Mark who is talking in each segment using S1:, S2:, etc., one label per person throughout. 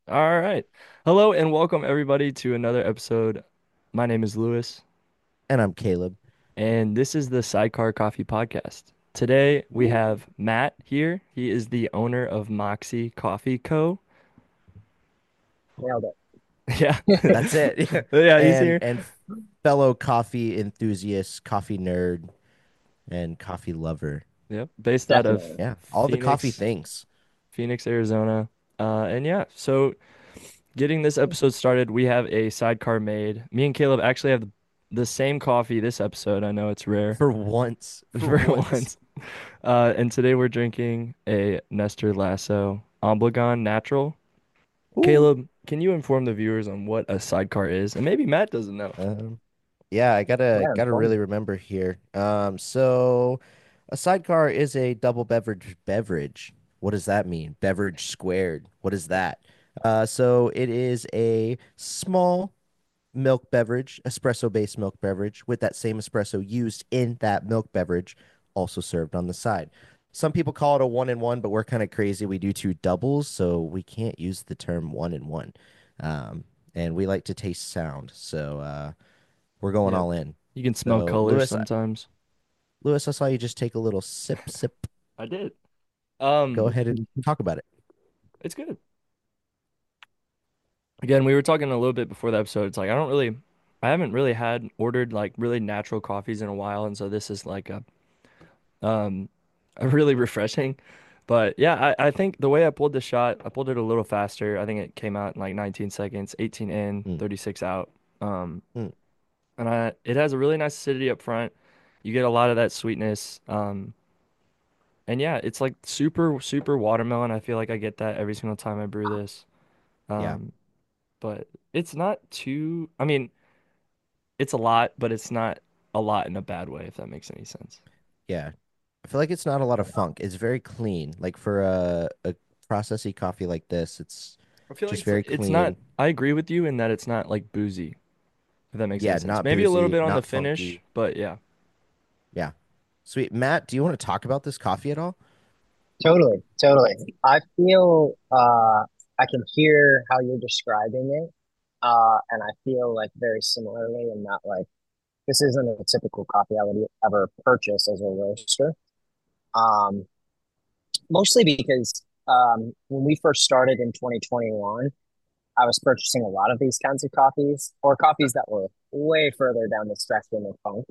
S1: All right. Hello and welcome everybody to another episode. My name is Lewis,
S2: And I'm Caleb.
S1: and this is the Sidecar Coffee Podcast. Today we have Matt here. He is the owner of Moxie Coffee Co.
S2: Nailed
S1: Yeah.
S2: it. That's it.
S1: Yeah, he's
S2: And
S1: here.
S2: fellow coffee enthusiast, coffee nerd, and coffee lover.
S1: Yep. Based out of
S2: Yeah, all the coffee
S1: Phoenix,
S2: things.
S1: Phoenix, Arizona. And yeah, so getting this episode started, we have a sidecar made. Me and Caleb actually have the same coffee this episode. I know it's rare
S2: For once. For
S1: for
S2: once.
S1: once. And today we're drinking a Nestor Lasso Obligón Natural.
S2: Ooh.
S1: Caleb, can you inform the viewers on what a sidecar is? And maybe Matt doesn't know.
S2: Um, yeah, I gotta really remember here. So a sidecar is a double beverage. What does that mean? Beverage squared. What is that? So it is a small milk beverage, espresso based milk beverage, with that same espresso used in that milk beverage, also served on the side. Some people call it a one in one, but we're kind of crazy. We do two doubles, so we can't use the term one in one. Um, and we like to taste sound, so we're going
S1: Yep.
S2: all in.
S1: You can smell
S2: So,
S1: colors sometimes.
S2: Lewis, I saw you just take a little sip.
S1: I did.
S2: Go
S1: Um,
S2: ahead and talk about it.
S1: it's good. Again, we were talking a little bit before the episode. It's like I haven't really had ordered like really natural coffees in a while, and so this is like um a really refreshing. But yeah, I think the way I pulled the shot, I pulled it a little faster. I think it came out in like 19 seconds, 18 in,
S2: Mm,
S1: 36 out. Um,
S2: mm,
S1: and it has a really nice acidity up front. You get a lot of that sweetness. And yeah, it's like super watermelon. I feel like I get that every single time I brew this.
S2: yeah,
S1: Um, but it's not too, I mean, it's a lot, but it's not a lot in a bad way, if that makes any sense.
S2: yeah. I feel like it's not a lot of funk. It's very clean. Like for a processy coffee like this, it's
S1: I feel like
S2: just very
S1: it's not,
S2: clean.
S1: I agree with you in that it's not like boozy, if that makes any
S2: Yeah,
S1: sense.
S2: not
S1: Maybe a little
S2: boozy,
S1: bit on the
S2: not
S1: finish,
S2: funky.
S1: but yeah.
S2: Yeah. Sweet. Matt, do you want to talk about this coffee at all?
S3: Totally. I feel I can hear how you're describing it. And I feel like very similarly in that like this isn't a typical coffee I would ever purchase as a roaster. Um, Mostly because when we first started in 2021, I was purchasing a lot of these kinds of coffees or coffees that were way further down the spectrum of funk.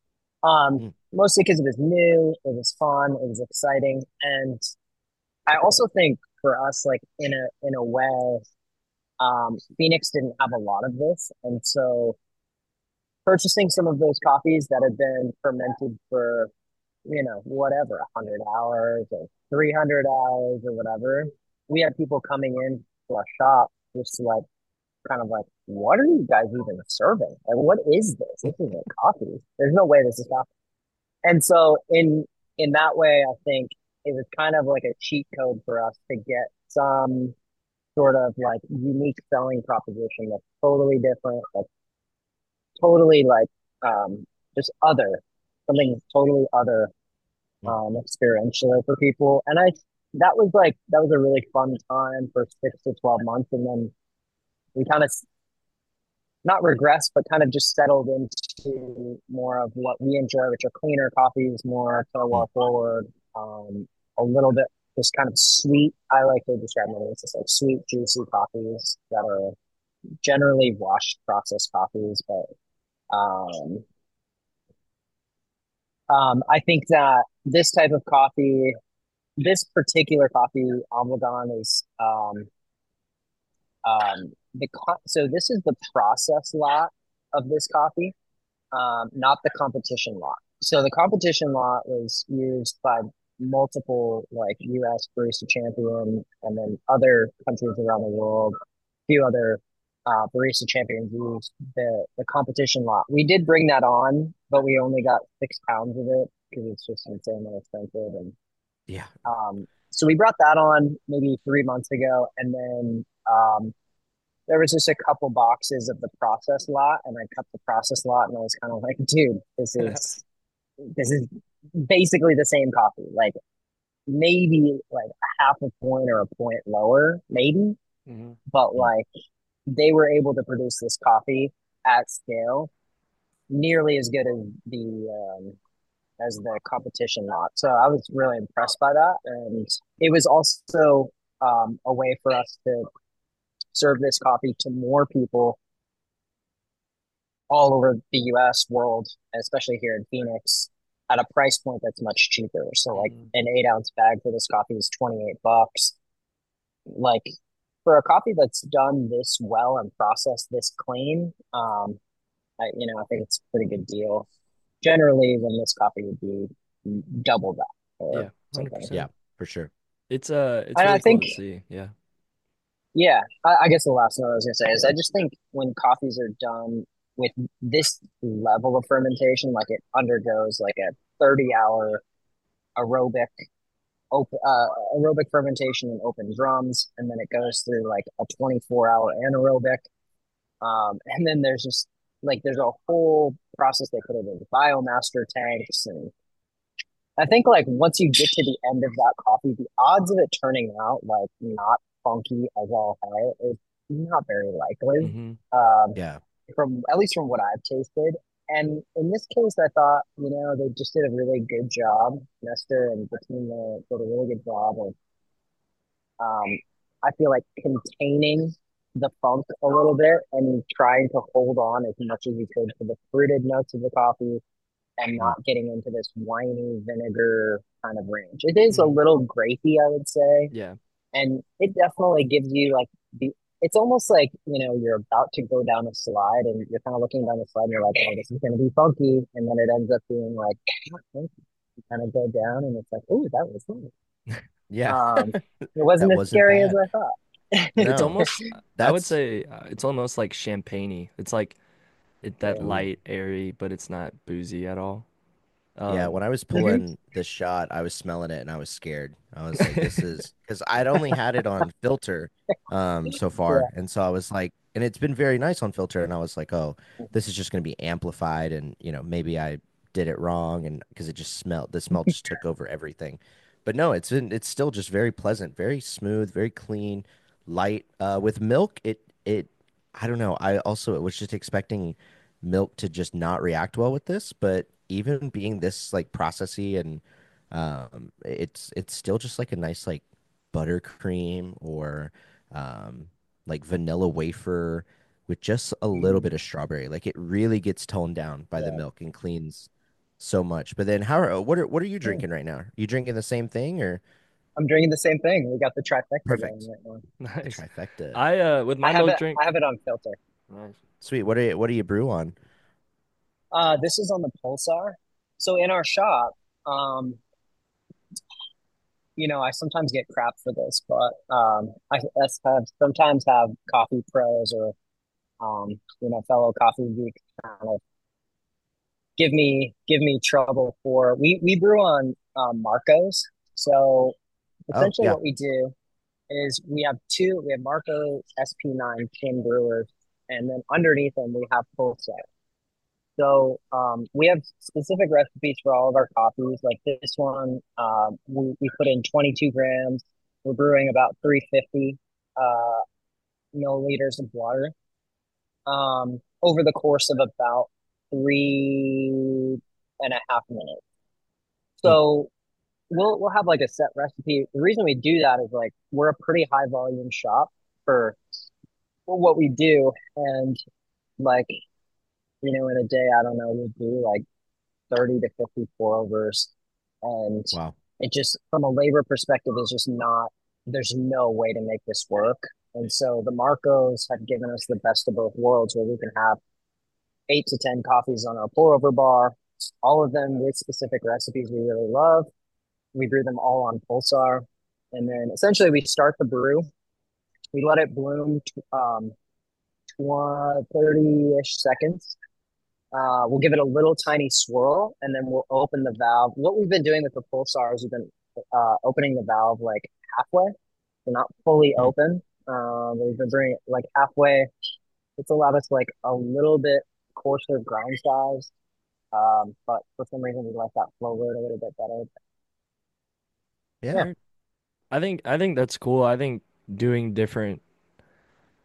S2: Mm,
S3: Mostly because it was new, it was fun, it was exciting, and I also think for us, like in a way, Phoenix didn't have a lot of this, and so purchasing some of those coffees that had been fermented for whatever 100 hours or 300 hours or whatever, we had people coming in to our shop just like kind of like, what are you guys even serving? Like, what is this? This isn't coffee. There's no way this is coffee. And so in that way, I think it was kind of like a cheat code for us to get some sort of like unique selling proposition that's totally different, that's totally like um, just other, something totally other
S2: mm.
S3: experientially for people. And that was a really fun time for 6 to 12 months, and then we kind of not regress, but kind of just settled into more of what we enjoy, which are cleaner coffees, more
S2: Mm.
S3: terroir forward, a little bit just kind of sweet. I like to describe them as just like sweet, juicy coffees that are generally washed processed coffees. But I think that this type of coffee, this particular coffee, Obligón, is so this is the process lot of this coffee, not the competition lot. So the competition lot was used by multiple like U.S. barista champion and then other countries around the world. A few other barista champions used the competition lot. We did bring that on, but we only got 6 pounds of it because it's just insanely expensive. And
S2: Yeah.
S3: so we brought that on maybe 3 months ago, and then there was just a couple boxes of the process lot, and I cut the process lot, and I was kind of like, dude, this is basically the same coffee. Like maybe like a half a point or a point lower, maybe.
S1: Hmm.
S3: but
S2: Mm.
S3: like they were able to produce this coffee at scale, nearly as good as the competition lot. So I was really impressed by that, and it was also a way for us to serve this coffee to more people all over the U.S., world, especially here in Phoenix, at a price point that's much cheaper. So like
S1: Hmm.
S3: an 8 ounce bag for this coffee is $28. Like for a coffee that's done this well and processed this clean, I think it's a pretty good deal. Generally, when this coffee would be double that or
S1: Yeah,
S3: something.
S2: Yeah,
S1: 100%.
S2: for sure.
S1: It's
S3: And I
S1: really cool
S3: think,
S1: to see. Yeah.
S3: yeah, I guess the last note I was gonna say is I just think when coffees are done with this level of fermentation, like it undergoes like a 30-hour aerobic aerobic fermentation in open drums, and then it goes through like a 24-hour anaerobic. And then there's just like there's a whole process they put it in biomaster tanks, and I think like once you get to the end of that coffee, the odds of it turning out like not funky as all hell is not very likely.
S1: Hmm.
S3: Um,
S2: Yeah.
S3: from at least from what I've tasted. And in this case, I thought, they just did a really good job. Nestor and the team did a really good job of, I feel like, containing the funk a little bit and trying to hold on as much as you could to the fruited notes of the coffee and
S2: Mm.
S3: not getting into this winey vinegar kind of range. It is a
S1: Hmm.
S3: little grapey, I would say,
S1: Yeah.
S3: and it definitely gives you like the. It's almost like you're about to go down a slide, and you're kind of looking down the slide, and you're like, "Oh, this is going to be funky," and then it ends up being like, "Not funky." You kind of go down, and it's like, "Oh, that was nice."
S2: Yeah.
S3: It wasn't
S2: That
S3: as
S2: wasn't
S3: scary as
S2: bad.
S3: I thought.
S1: It's
S2: No.
S1: almost, I would
S2: That's
S1: say, it's almost like champagne-y. It's like that
S3: Yeah.
S2: ooh.
S1: light, airy, but it's not boozy at all.
S2: Yeah, when
S1: Um,
S2: I was
S3: Hmm.
S2: pulling the shot, I was smelling it and I was scared. I was like, this is because I'd only had it on filter so
S3: Yeah.
S2: far. And so I was like, and it's been very nice on filter. And I was like, oh, this is just gonna be amplified and maybe I did it wrong and because it just smelled the smell just took over everything. But no, it's still just very pleasant, very smooth, very clean, light. With milk, it I don't know. I also was just expecting milk to just not react well with this, but even being this like processy and it's still just like a nice like buttercream or um like vanilla wafer with just a little bit
S3: Mhm.
S2: of strawberry. Like it really gets toned down by the
S3: Yeah.
S2: milk and cleans so much. But then what are you
S3: Yeah.
S2: drinking right now? You drinking the same thing or
S3: I'm drinking the same thing. We got the trifecta going
S2: perfect?
S3: right now.
S2: The
S1: nice.
S2: trifecta.
S1: I with
S3: I
S1: my
S3: have
S1: milk
S3: it. I
S1: drink.
S3: have it on filter.
S1: Nice.
S2: Sweet. What do you brew on?
S3: This is on the Pulsar. So in our shop, um, I sometimes get crap for this, but sometimes have coffee pros or fellow coffee geeks kind of give me trouble for we brew on Marcos. So
S2: Oh,
S3: essentially,
S2: yeah.
S3: what we do is we have Marco SP9 tin brewers, and then underneath them we have Pulsar. So we have specific recipes for all of our coffees. Like this one, we put in 22 grams. We're brewing about 350 milliliters of water over the course of about 3.5 minutes.
S2: Mm.
S3: So we'll have like a set recipe. The reason we do that is like we're a pretty high volume shop for what we do, and like in a day, I don't know, we do like 30 to 50 pour overs. And
S2: Wow.
S3: it just, from a labor perspective, is just not, there's no way to make this work. And so the Marcos have given us the best of both worlds where we can have 8 to 10 coffees on our pour over bar, all of them with specific recipes we really love. We brew them all on Pulsar. And then essentially we start the brew, we let it bloom 30-ish seconds. We'll give it a little tiny swirl and then we'll open the valve. What we've been doing with the pulsar is we've been opening the valve like halfway, so not fully
S2: Mm.
S3: open. We've been bringing it like halfway. It's allowed us like a little bit coarser grind size, but for some reason we like that flow rate a little bit better.
S2: Yeah.
S3: Yeah,
S1: Word. I think that's cool. I think doing different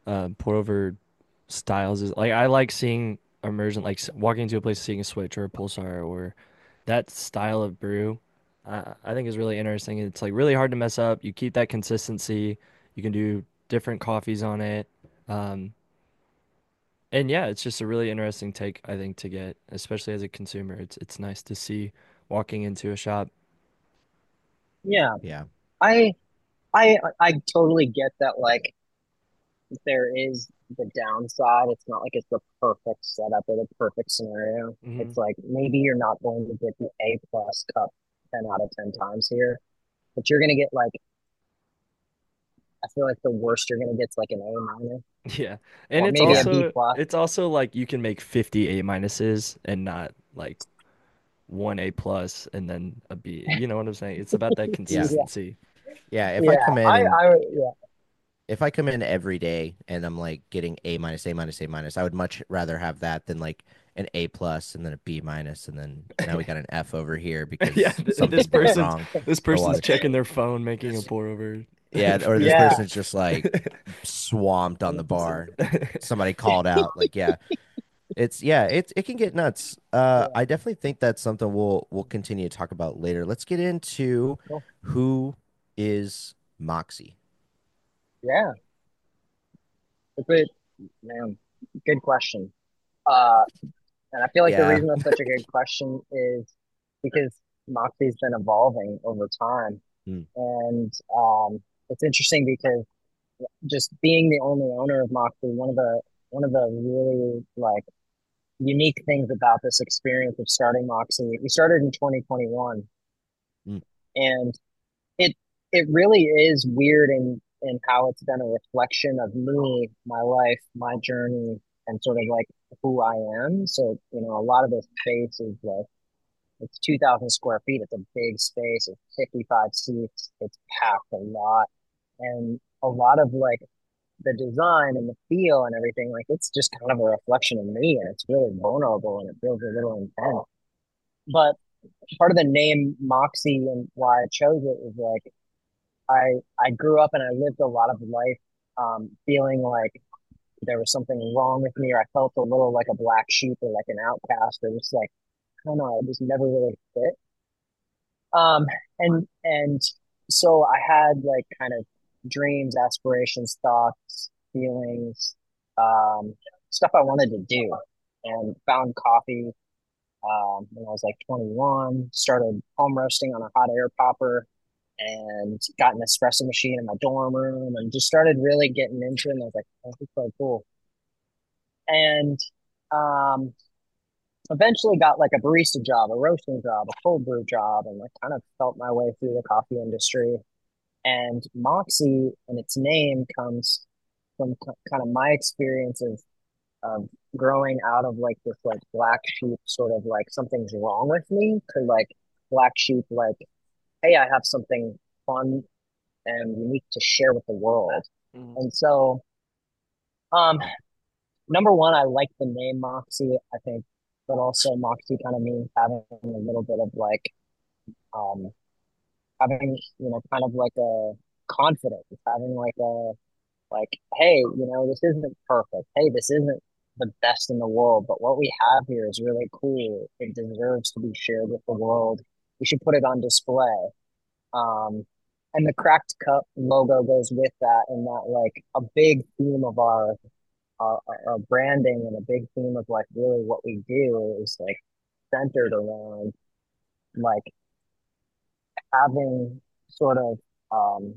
S1: pour over styles is like I like seeing immersion, like walking into a place, seeing a Switch or a Pulsar or that style of brew. I think is really interesting. It's like really hard to mess up. You keep that consistency. You can do different coffees on it. Um, and yeah, it's just a really interesting take, I think, to get, especially as a consumer. It's nice to see walking into a shop.
S3: Yeah,
S2: Yeah.
S3: I I totally get that. Like, there is the downside. It's not like it's the perfect setup or the perfect scenario.
S1: Hmm.
S3: It's like maybe you're not going to get the A plus cup 10 out of 10 times here, but you're gonna get like I feel like the worst you're gonna get is like an A minus
S1: Yeah. And
S3: or
S1: it's
S3: maybe a
S2: Yeah.
S3: B
S1: also
S3: plus.
S1: it's also like you can make 50 A minuses and not like one A plus and then a B. You know what I'm saying? It's about that
S2: Yeah.
S3: Yeah,
S1: consistency.
S2: Yeah.
S3: yeah. Yeah,
S2: If I come in every day and I'm like getting A minus, A minus, A minus, I would much rather have that than like an A plus and then a B minus and then now we got an F over here
S1: Yeah,
S2: because something went wrong.
S1: this
S2: The
S1: person's
S2: water.
S1: checking their phone, making a pour over.
S2: Yeah, or this
S3: yeah,
S2: person's just like swamped on the bar. Somebody called out. Like, yeah, it can get nuts.
S3: yeah.
S2: I definitely think that's something we'll continue to talk about later. Let's get into
S3: Cool.
S2: who is Moxie.
S3: Yeah, good man. Good question. Uh, and I feel like the
S2: Yeah.
S3: reason that's such a good question is because Moxie's been evolving over time,
S2: Mm,
S3: and it's interesting because just being the only owner of Moxie, one of the really like unique things about this experience of starting Moxie, we started in 2021,
S2: mm,
S3: and it it really is weird in how it's been a reflection of me, my life, my journey, and sort of like who I am. So, you know, a lot of this space is like it's 2,000 square feet. It's a big space. It's 55 seats. It's packed a lot. And a lot of like the design and the feel and everything, like it's just kind of a reflection of me and it's really vulnerable and it feels a little intense. But part of the name Moxie and why I chose it is like I grew up and I lived a lot of life feeling like there was something wrong with me or I felt a little like a black sheep or like an outcast or just like I don't know, I just never really fit. Um, and so I had like kind of dreams, aspirations, thoughts, feelings, um, stuff I wanted to do, and found coffee when I was like 21. Started home roasting on a hot air popper, and got an espresso machine in my dorm room, and just started really getting into it. And I was like, oh, this is so cool. And um, eventually got like a barista job, a roasting job, a cold brew job, and like kind of felt my way through the coffee industry. And Moxie and its name comes from kind of my experience of growing out of like this like black sheep sort of like something's wrong with me to like black sheep like, hey, I have something fun and unique to share with the world.
S1: Hmm.
S3: And so, um, number one, I like the name Moxie, I think, but also Moxie kind of means having a little bit of like um having, you know, kind of like a confidence, having like a like, hey, you know, this isn't perfect. Hey, this isn't the best in the world, but what we have here is really cool. It deserves to be shared with the world. We should put it on display. Um, and the cracked cup logo goes with that, and that like a big theme of our branding and a big theme of like really what we do is like centered around like having sort of um,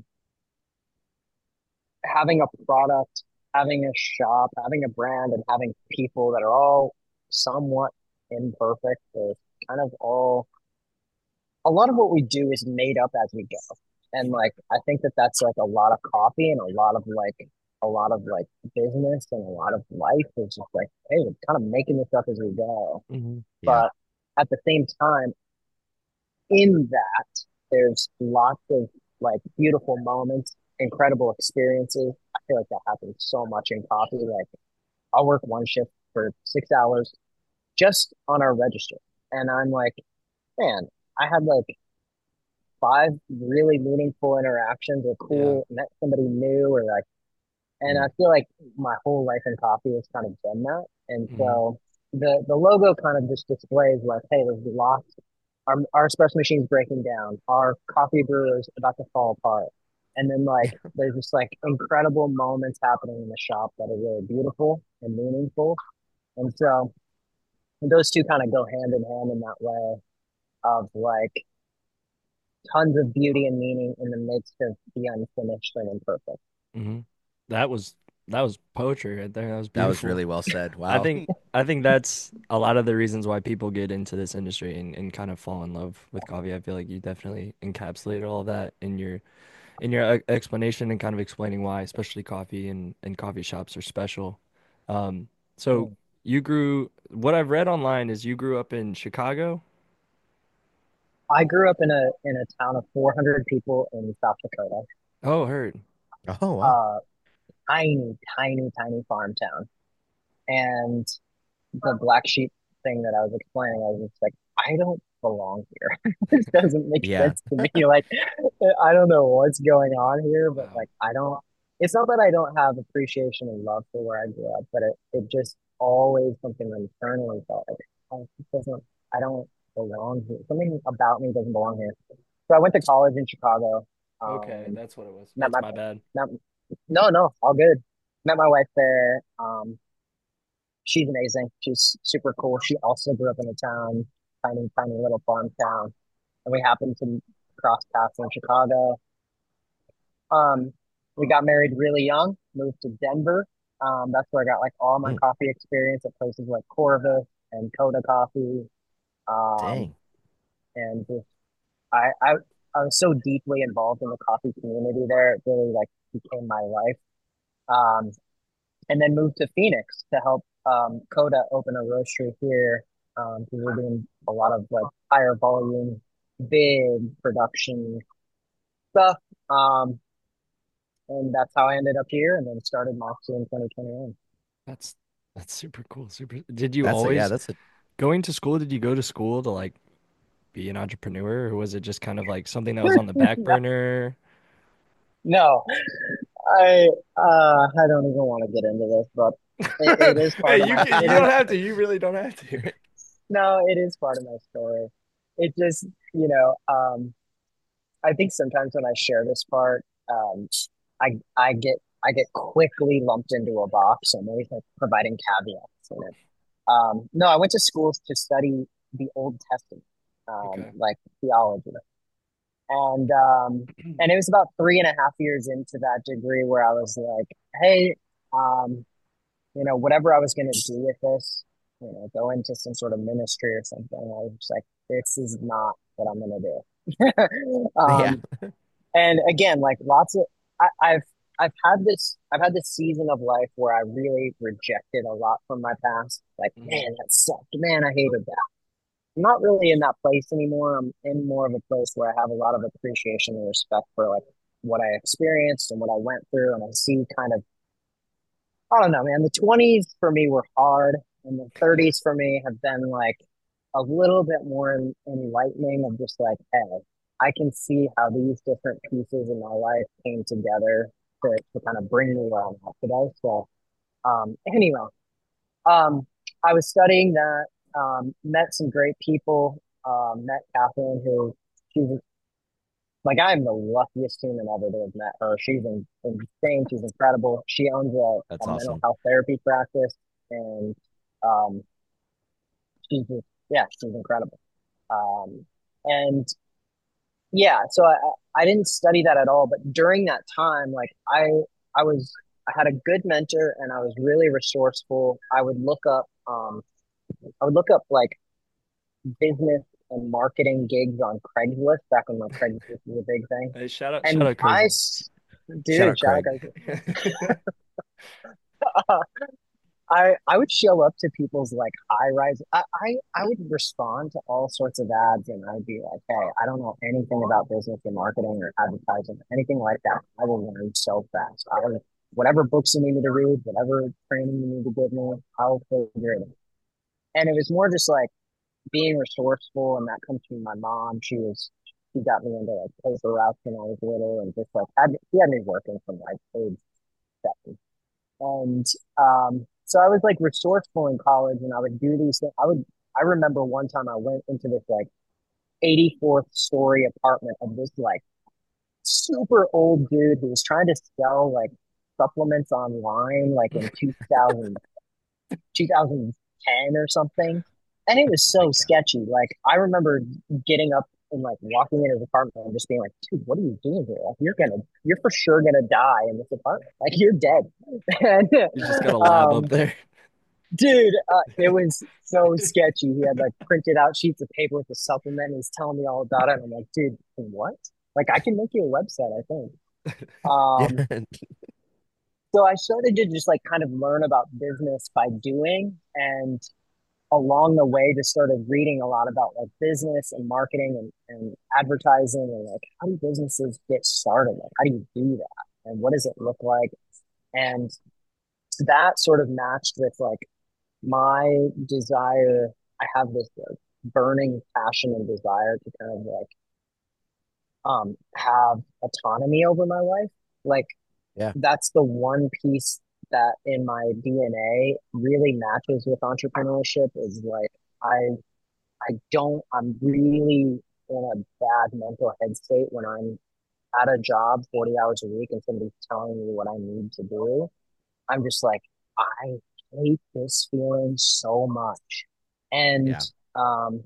S3: having a product, having a shop, having a brand, and having people that are all somewhat imperfect. Or kind of all a lot of what we do is made up as we go. And like I think that that's like a lot of coffee and a lot of like business and a lot of life is just like, hey, we're kind of making this up as we go.
S1: Hmm.
S2: yeah.
S3: But at the same time, in that, there's lots of like beautiful moments, incredible experiences. I feel like that happens so much in coffee. Like I'll work one shift for 6 hours just on our register. And I'm like, man, I had like five really meaningful interactions or
S1: Yeah.
S3: cool, met somebody new or like And
S1: Mm,
S3: I feel like my whole life in coffee has kind of been that. And
S1: mm,
S3: so the logo kind of just displays like, hey, there's lots. Our espresso machine's breaking down. Our coffee brewer is about to fall apart. And then like there's just like incredible moments happening in the shop that are really beautiful and meaningful. And so those two kind of go hand in hand in that way of like tons of beauty and meaning in the midst of the unfinished and imperfect.
S1: mm. That was that was poetry right there. That was
S2: That was
S1: beautiful.
S2: really well said.
S1: I
S2: Wow.
S1: think I think that's a lot of the reasons why people get into this industry and kind of fall in love with coffee. I feel like you definitely encapsulated all of that in your explanation and kind of explaining why, especially coffee and coffee shops are special. Um, so
S3: Mm.
S1: what I've read online is you grew up in Chicago.
S3: I grew up in a town of 400 people in South Dakota.
S1: Oh, heard.
S2: Oh, wow.
S3: Uh, tiny farm town. And the black sheep thing that I was explaining, I was just like, I don't belong here. This doesn't make
S2: Yeah.
S3: sense to me. Like, I don't know what's going on here, but
S1: Wow.
S3: like, I don't. It's not that I don't have appreciation and love for where I grew up, but it just always something internally felt like, oh, this doesn't. I don't belong here. Something about me doesn't belong here. So I went to college in Chicago.
S1: Okay,
S3: Um,
S1: that's what it was.
S3: met
S1: That's
S3: my
S1: my bad.
S3: met, no, no, all good. Met my wife there. She's amazing. She's super cool. She also grew up in a town, tiny little farm town, and we happened to cross paths in Chicago. Um, we got married really young, moved to Denver. That's where I got like all my
S2: Mm,
S3: coffee experience at places like Corvus and Coda Coffee. Um,
S2: dang.
S3: and just, I, I, I was so deeply involved in the coffee community there. It really like became my life. Um, and then moved to Phoenix to help Coda open a roastery here because we're doing a lot of like higher volume, big production stuff. Um, and that's how I ended up here, and then started Moxie in 2021.
S1: That's that's super cool. Super. Did you
S2: That's a, yeah,
S1: always
S2: that's a,
S1: going to school? Did you go to school to like be an entrepreneur, or was it just kind of like something that was on the back
S3: no,
S1: burner?
S3: no, I don't even want to get into this, but it is
S1: Hey,
S3: part of my
S1: you
S3: it
S1: don't
S3: is
S1: have to. You really don't have to.
S3: no, it is part of my story. It just I think sometimes when I share this part, I get quickly lumped into a box. I'm always like providing caveats in it. No, I went to schools to study the Old Testament,
S1: Okay.
S3: like theology, and and it was about 3.5 years into that degree where I was like, hey, um, whatever I was going to do with this, go into some sort of ministry or something. I was just like, this is not what I'm going to do.
S2: yeah.
S3: And again, like lots of I, I've I've had this season of life where I really rejected a lot from my past. Like,
S1: Mhm.
S3: man, that sucked. Man, I hated that. I'm not really in that place anymore. I'm in more of a place where I have a lot of appreciation and respect for like what I experienced and what I went through, and I see kind of I don't know, man. The 20s for me were hard, and the 30s for me have been like a little bit more enlightening of just like, hey, I can see how these different pieces in my life came together to kind of bring me where I'm at today. So, anyway, um, I was studying that, met some great people, met Catherine, who she's like I'm the luckiest human ever to have met her. She's insane. She's incredible. She owns
S2: That's
S3: a mental
S2: awesome.
S3: health therapy practice, and um, she's just yeah, she's incredible. And yeah, so I didn't study that at all, but during that time, like I was I had a good mentor, and I was really resourceful. I would look up like business and marketing gigs on Craigslist back when like Craigslist was a big thing.
S1: Hey, shout
S3: And
S1: out Craigslist.
S2: Shout
S3: dude,
S2: out
S3: shout out
S2: Craig.
S3: Craigslist. I would show up to people's like high rise. I would respond to all sorts of ads, and I'd be like, hey, I don't know anything about business or marketing or advertising, anything like that. I will learn so fast. Whatever books you need me to read, whatever training you need to give me, I'll figure it out. And it was more just like being resourceful, and that comes from my mom. She got me into like paper routes when I was little, and just like she had me working from like age 7. And so I was like resourceful in college, and I would do these things. I remember one time I went into this like 84th story apartment of this like super old dude who was trying to sell like supplements online like in 2010 or something. And it was
S2: Oh my
S3: so
S2: God.
S3: sketchy. Like I remember getting up and like walking into his apartment and just being like, dude, what are you doing here? Like you're for sure gonna die in this apartment. Like you're dead. And
S1: You just got a lab up there.
S3: dude, it was so sketchy. He had like printed out sheets of paper with the supplement and he's telling me all about it. And I'm like, dude, what? Like I can make you a website, I think.
S2: Yeah.
S3: Um, so I started to just like kind of learn about business by doing, and along the way just started reading a lot about like business and marketing and advertising and like how do businesses get started? Like how do you do that? And what does it look like? And that sort of matched with like my desire. I have this like burning passion and desire to kind of like have autonomy over my life. Like
S2: Yeah.
S3: that's the one piece that in my DNA really matches with entrepreneurship is like I I'm really in a bad mental head state when I'm at a job 40 hours a week and somebody's telling me what I need to do. I'm just like, I hate this feeling so much. And,
S2: Yeah.
S3: um,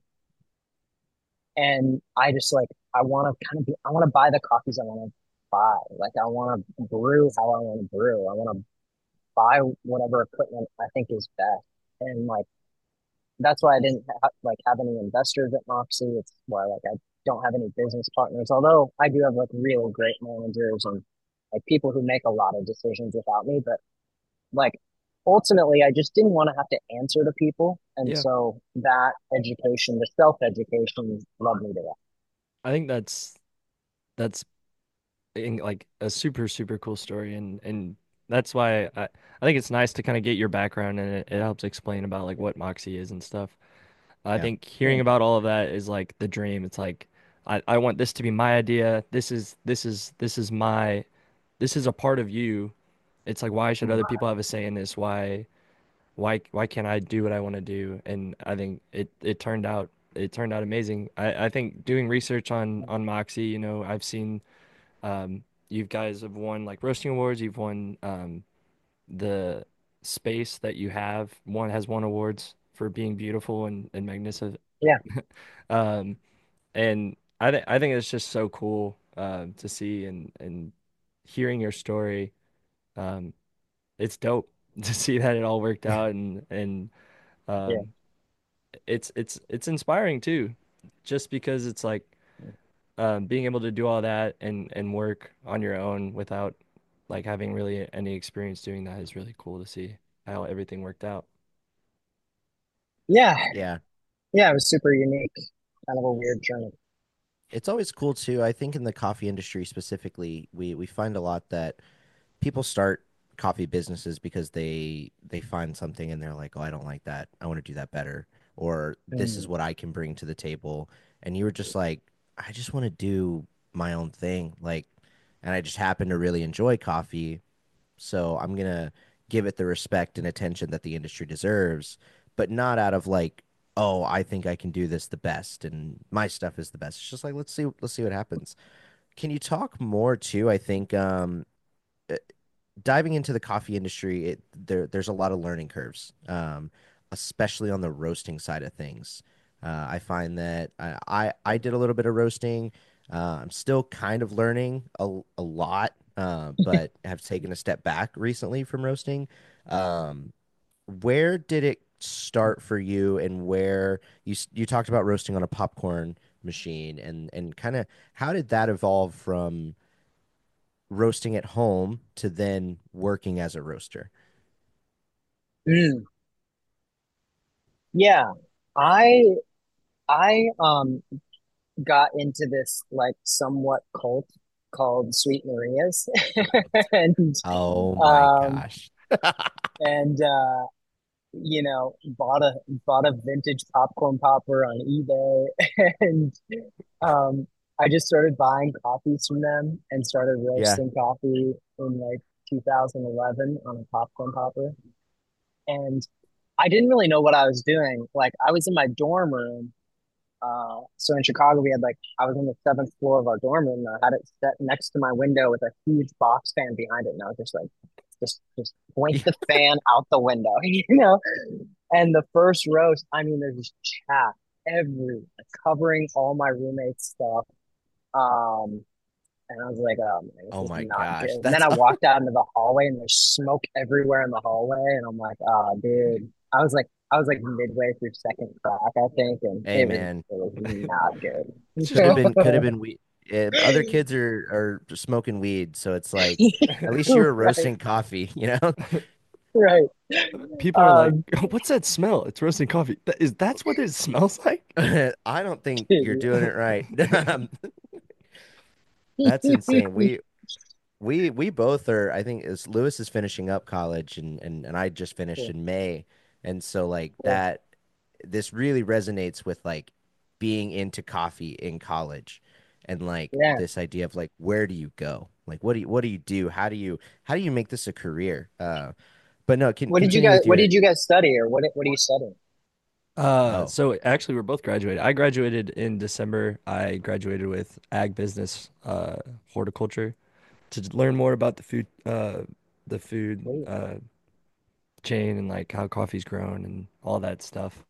S3: and I just like, I want to buy the coffees I want to buy. Like, I want to brew how I want to brew. I want to buy whatever equipment I think is best. And like, that's why I didn't like have any investors at Moxie. It's why like I don't have any business partners. Although I do have like really great managers and like people who make a lot of decisions without me. But like ultimately, I just didn't want to have to answer to people, and
S1: Yeah.
S3: so that education, the self education, led me to that.
S1: I think that's like a super super cool story, and that's why I think it's nice to kind of get your background, and it helps explain about like what Moxie is and stuff. I
S2: Yeah.
S1: think hearing
S3: Yeah,
S1: about all of that is like the dream. It's like I want this to be my idea. This is a part of you. It's like why should other people have a say in this? Why can't I do what I want to do? And I think it turned out amazing. I think doing research on Moxie, you know, I've seen you guys have won like roasting awards. You've won the space that you have. One has won awards for being beautiful and magnificent.
S3: yeah,
S1: Um, and I think it's just so cool to see and hearing your story. Um, it's dope to see that it all worked out and
S3: yeah.
S1: um, it's inspiring too, just because it's like being able to do all that and work on your own without like having really any experience doing that is really cool to see how everything worked out.
S3: Yeah,
S2: Yeah.
S3: yeah. It was super unique, kind of a weird journey.
S2: It's always cool too. I think in the coffee industry specifically, we find a lot that people start coffee businesses because they find something and they're like, "Oh, I don't like that. I want to do that better." Or this is
S3: Mm,
S2: what I can bring to the table. And you were just like, "I just want to do my own thing." Like, and I just happen to really enjoy coffee, so I'm gonna give it the respect and attention that the industry deserves, but not out of like, "Oh, I think I can do this the best and my stuff is the best." It's just like, let's see what happens. Can you talk more too? I think uh, diving into the coffee industry, there's a lot of learning curves, especially on the roasting side of things. I find that I did a little bit of roasting. I'm still kind of learning a lot, but have taken a step back recently from roasting. Um, where did it start for you, and where you talked about roasting on a popcorn machine, and kind of how did that evolve from roasting at home to then working as a roaster?
S3: mm, yeah, I I got into this like somewhat cult called Sweet Maria's, and
S2: Oh my
S3: um
S2: gosh.
S3: and you know, bought a vintage popcorn popper on eBay, and um, I just started buying coffees from them and started
S2: Yeah.
S3: roasting coffee in like 2011 on a popcorn popper. And I didn't really know what I was doing. Like I was in my dorm room. So in Chicago, we had like I was on the seventh floor of our dorm room. And I had it set next to my window with a huge box fan behind it, and I was just like, just point
S2: Yeah.
S3: the fan out the window, you know. And the first roast, I mean, there's just chaff everywhere, covering all my roommates' stuff. Um, and I was like, oh man, this
S2: Oh
S3: is
S2: my
S3: not good.
S2: gosh.
S3: And then
S2: That's
S3: I walked out into the hallway and there's smoke everywhere in the hallway. And I'm like, oh, dude. I was like midway through second crack, I think, and
S2: hey man.
S3: it was not
S1: It's just
S2: Could have been weed. Other kids are smoking weed, so it's like at least you
S3: good.
S2: were
S3: Right,
S2: roasting coffee, you know?
S3: right.
S1: people are like,
S3: Um,
S1: "What's that smell? It's roasting coffee." That's what it smells like?
S2: I don't think you're
S3: dude.
S2: doing it right. That's insane. We both are, I think is Lewis is finishing up college and I just finished
S3: Cool,
S2: in May. And so like
S3: cool.
S2: this really resonates with like being into coffee in college and like
S3: Yeah.
S2: this idea of like where do you go? Like what do you do? How do you make this a career? But no, continue with
S3: What
S2: your
S3: did you guys study or what are you studying?
S2: oh,
S1: So actually we're both graduated. I graduated in December. I graduated with ag business, horticulture to learn more about the food
S3: Sweet,
S1: chain and like how coffee's grown and all that stuff.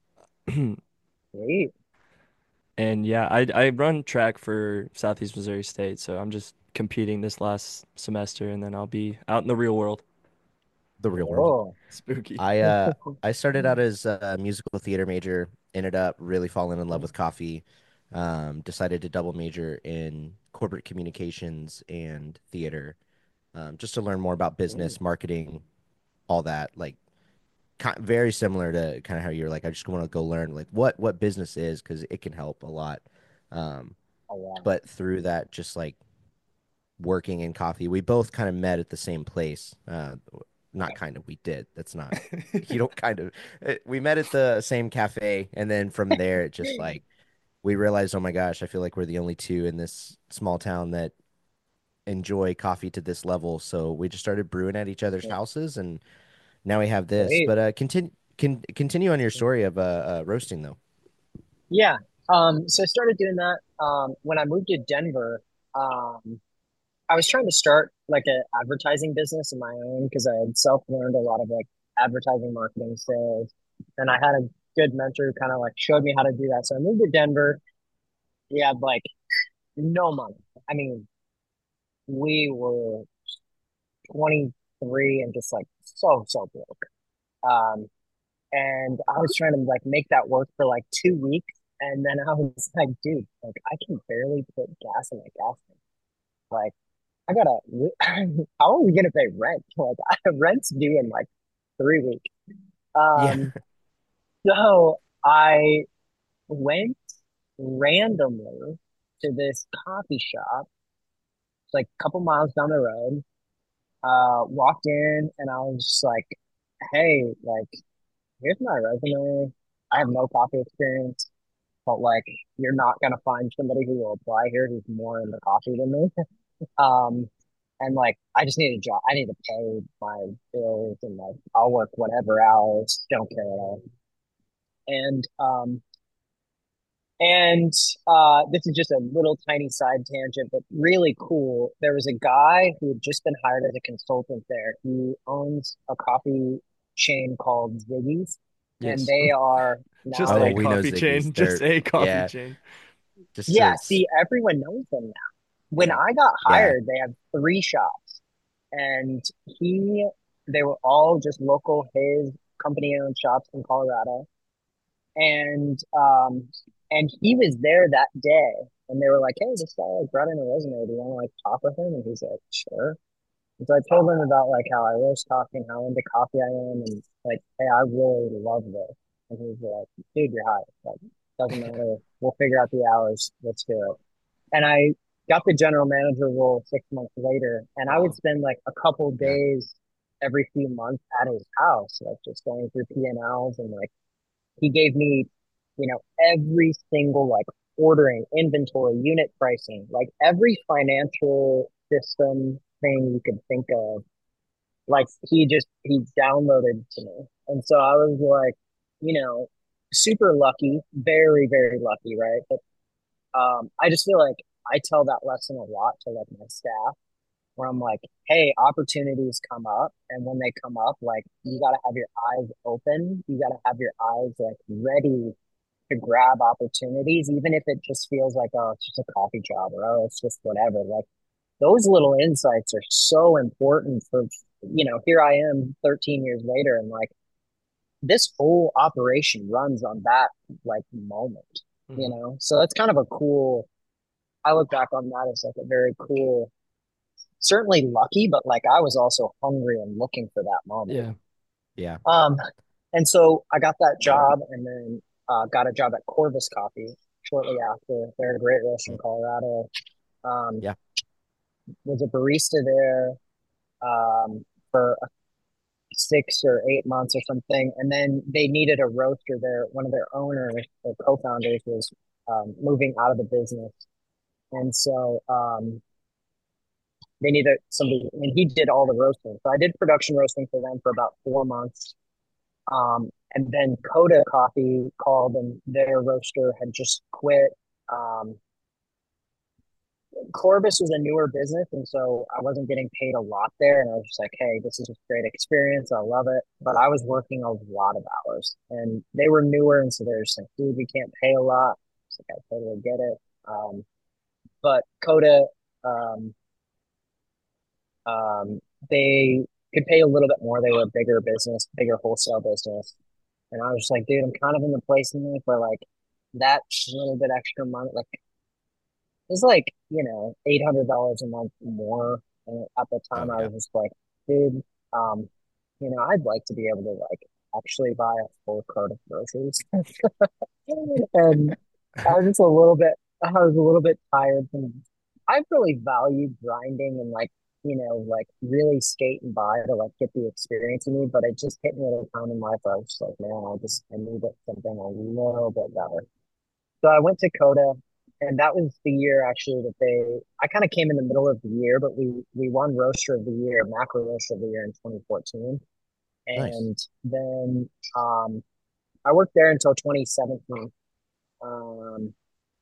S3: sweet.
S1: And yeah, I run track for Southeast Missouri State, so I'm just competing this last semester and then I'll be out in the real world.
S2: the real world.
S3: Oh.
S1: Spooky.
S2: I started out as a musical theater major, ended up really falling in love with coffee. Decided to double major in corporate communications and theater, just to learn more about business, marketing, all that. Like very similar to kind of how you're like, I just want to go learn like what business is because it can help a lot. Um,
S3: Oh, wow.
S2: but through that, just like working in coffee. We both kind of met at the same place. Not kind of, we did. That's not, you don't kind of, we met at the same cafe. And then from there, it just like, we realized, oh my gosh, I feel like we're the only two in this small town that enjoy coffee to this level. So we just started brewing at each other's houses and now we have this.
S3: Sweet.
S2: But continue on your story of roasting though.
S3: Yeah. So I started doing that when I moved to Denver. Um, I was trying to start like an advertising business of my own because I had self-learned a lot of like advertising, marketing, sales, and I had a good mentor who kind of like showed me how to do that. So I moved to Denver. We had like no money. I mean, we were 23 and just like so broke. Um, and I was trying to like make that work for like 2 weeks. And then I was like, dude, like I can barely put gas in my gas tank. Like I gotta, how are we gonna pay rent? Like rent's due in like 3 weeks.
S2: Yeah.
S3: Um, so I went randomly to this coffee shop, it's like a couple miles down the road. Walked in and I was just like, hey, like here's my resume. I have no coffee experience. But like you're not gonna find somebody who will apply here who's more into coffee than me. Um, and like I just need a job. I need to pay my bills and like I'll work whatever hours. Don't care at all. And and this is just a little tiny side tangent, but really cool. There was a guy who had just been hired as a consultant there. He owns a coffee chain called Ziggy's, and
S1: Yes.
S3: they are
S1: Just
S3: now
S2: Oh,
S1: a
S3: like
S2: we know
S1: coffee
S2: Ziggy's.
S1: chain. Just
S2: They're,
S1: a coffee
S2: yeah,
S1: chain.
S2: just
S3: yeah.
S2: to,
S3: See, everyone knows them now. When
S2: yeah,
S3: I got
S2: yeah,
S3: hired, they had three shops, and he they were all just local his company owned shops in Colorado. And and he was there that day and they were like, hey, this guy like brought in a resume. Do you want to like talk with him? And he's like, sure. And so I told him about like how I roast coffee and how into coffee I am and like, hey, I really love this. And he was like, dude, you're hired. Like, doesn't matter. We'll figure out the hours. Let's do it. And I got the general manager role 6 months later, and I would
S1: Wow.
S3: spend like a couple
S2: yeah,
S3: days every few months at his house, like just going through P&Ls and like he gave me, every single like ordering, inventory, unit pricing, like every financial system thing you could think of. Like he downloaded to me. And so I was like, you know, super lucky, very, very lucky, right? But I just feel like I tell that lesson a lot to like my staff where I'm like, hey, opportunities come up, and when they come up, like you gotta have your eyes open. You gotta have your eyes like ready to grab opportunities, even if it just feels like, oh, it's just a coffee job or oh, it's just whatever. Like those little insights are so important for, here I am 13 years later, and like this whole operation runs on that like moment,
S1: Hmm.
S3: So that's kind of a cool, I look back on that as like a very cool, certainly lucky, but like I was also hungry and looking for that moment.
S1: Yeah.
S2: Yeah.
S3: Um, and so I got that job and then got a job at Corvus Coffee shortly after. They're a great roast in
S2: Mm.
S3: Colorado. Um,
S2: Yeah.
S3: was a barista there for 6 or 8 months or something. And then they needed a roaster there. One of their owners or co-founders was moving out of the business. And so they needed somebody, and he did all the roasting. So I did production roasting for them for about 4 months. And then Coda Coffee called, and their roaster had just quit. Um, Corvus was a newer business, and so I wasn't getting paid a lot there. And I was just like, "Hey, this is a great experience. I love it." But I was working a lot of hours, and they were newer, and so they're just like, "Dude, we can't pay a lot." It's like I totally get it. But Coda, um, um, they could pay a little bit more. They were a bigger business, bigger wholesale business. And I was just like, dude, I'm kind of in the place in life where like that little bit extra money, like it's like, $800 a month more. And at the
S2: Oh
S3: time I
S2: yeah.
S3: was just like, dude, um, I'd like to be able to like actually buy a full cart of groceries. And I was just a little bit, I was a little bit tired from, I've really valued grinding and like, like really skating by to like get the experience you need. But it just hit me at a time in life where I was just like, man, I need something a little bit better. So I went to Coda, and that was the year actually that I kind of came in the middle of the year, but we won Roaster of the Year, Macro Roaster of the Year in 2014.
S2: Nice.
S3: And then I worked there until 2017. Um,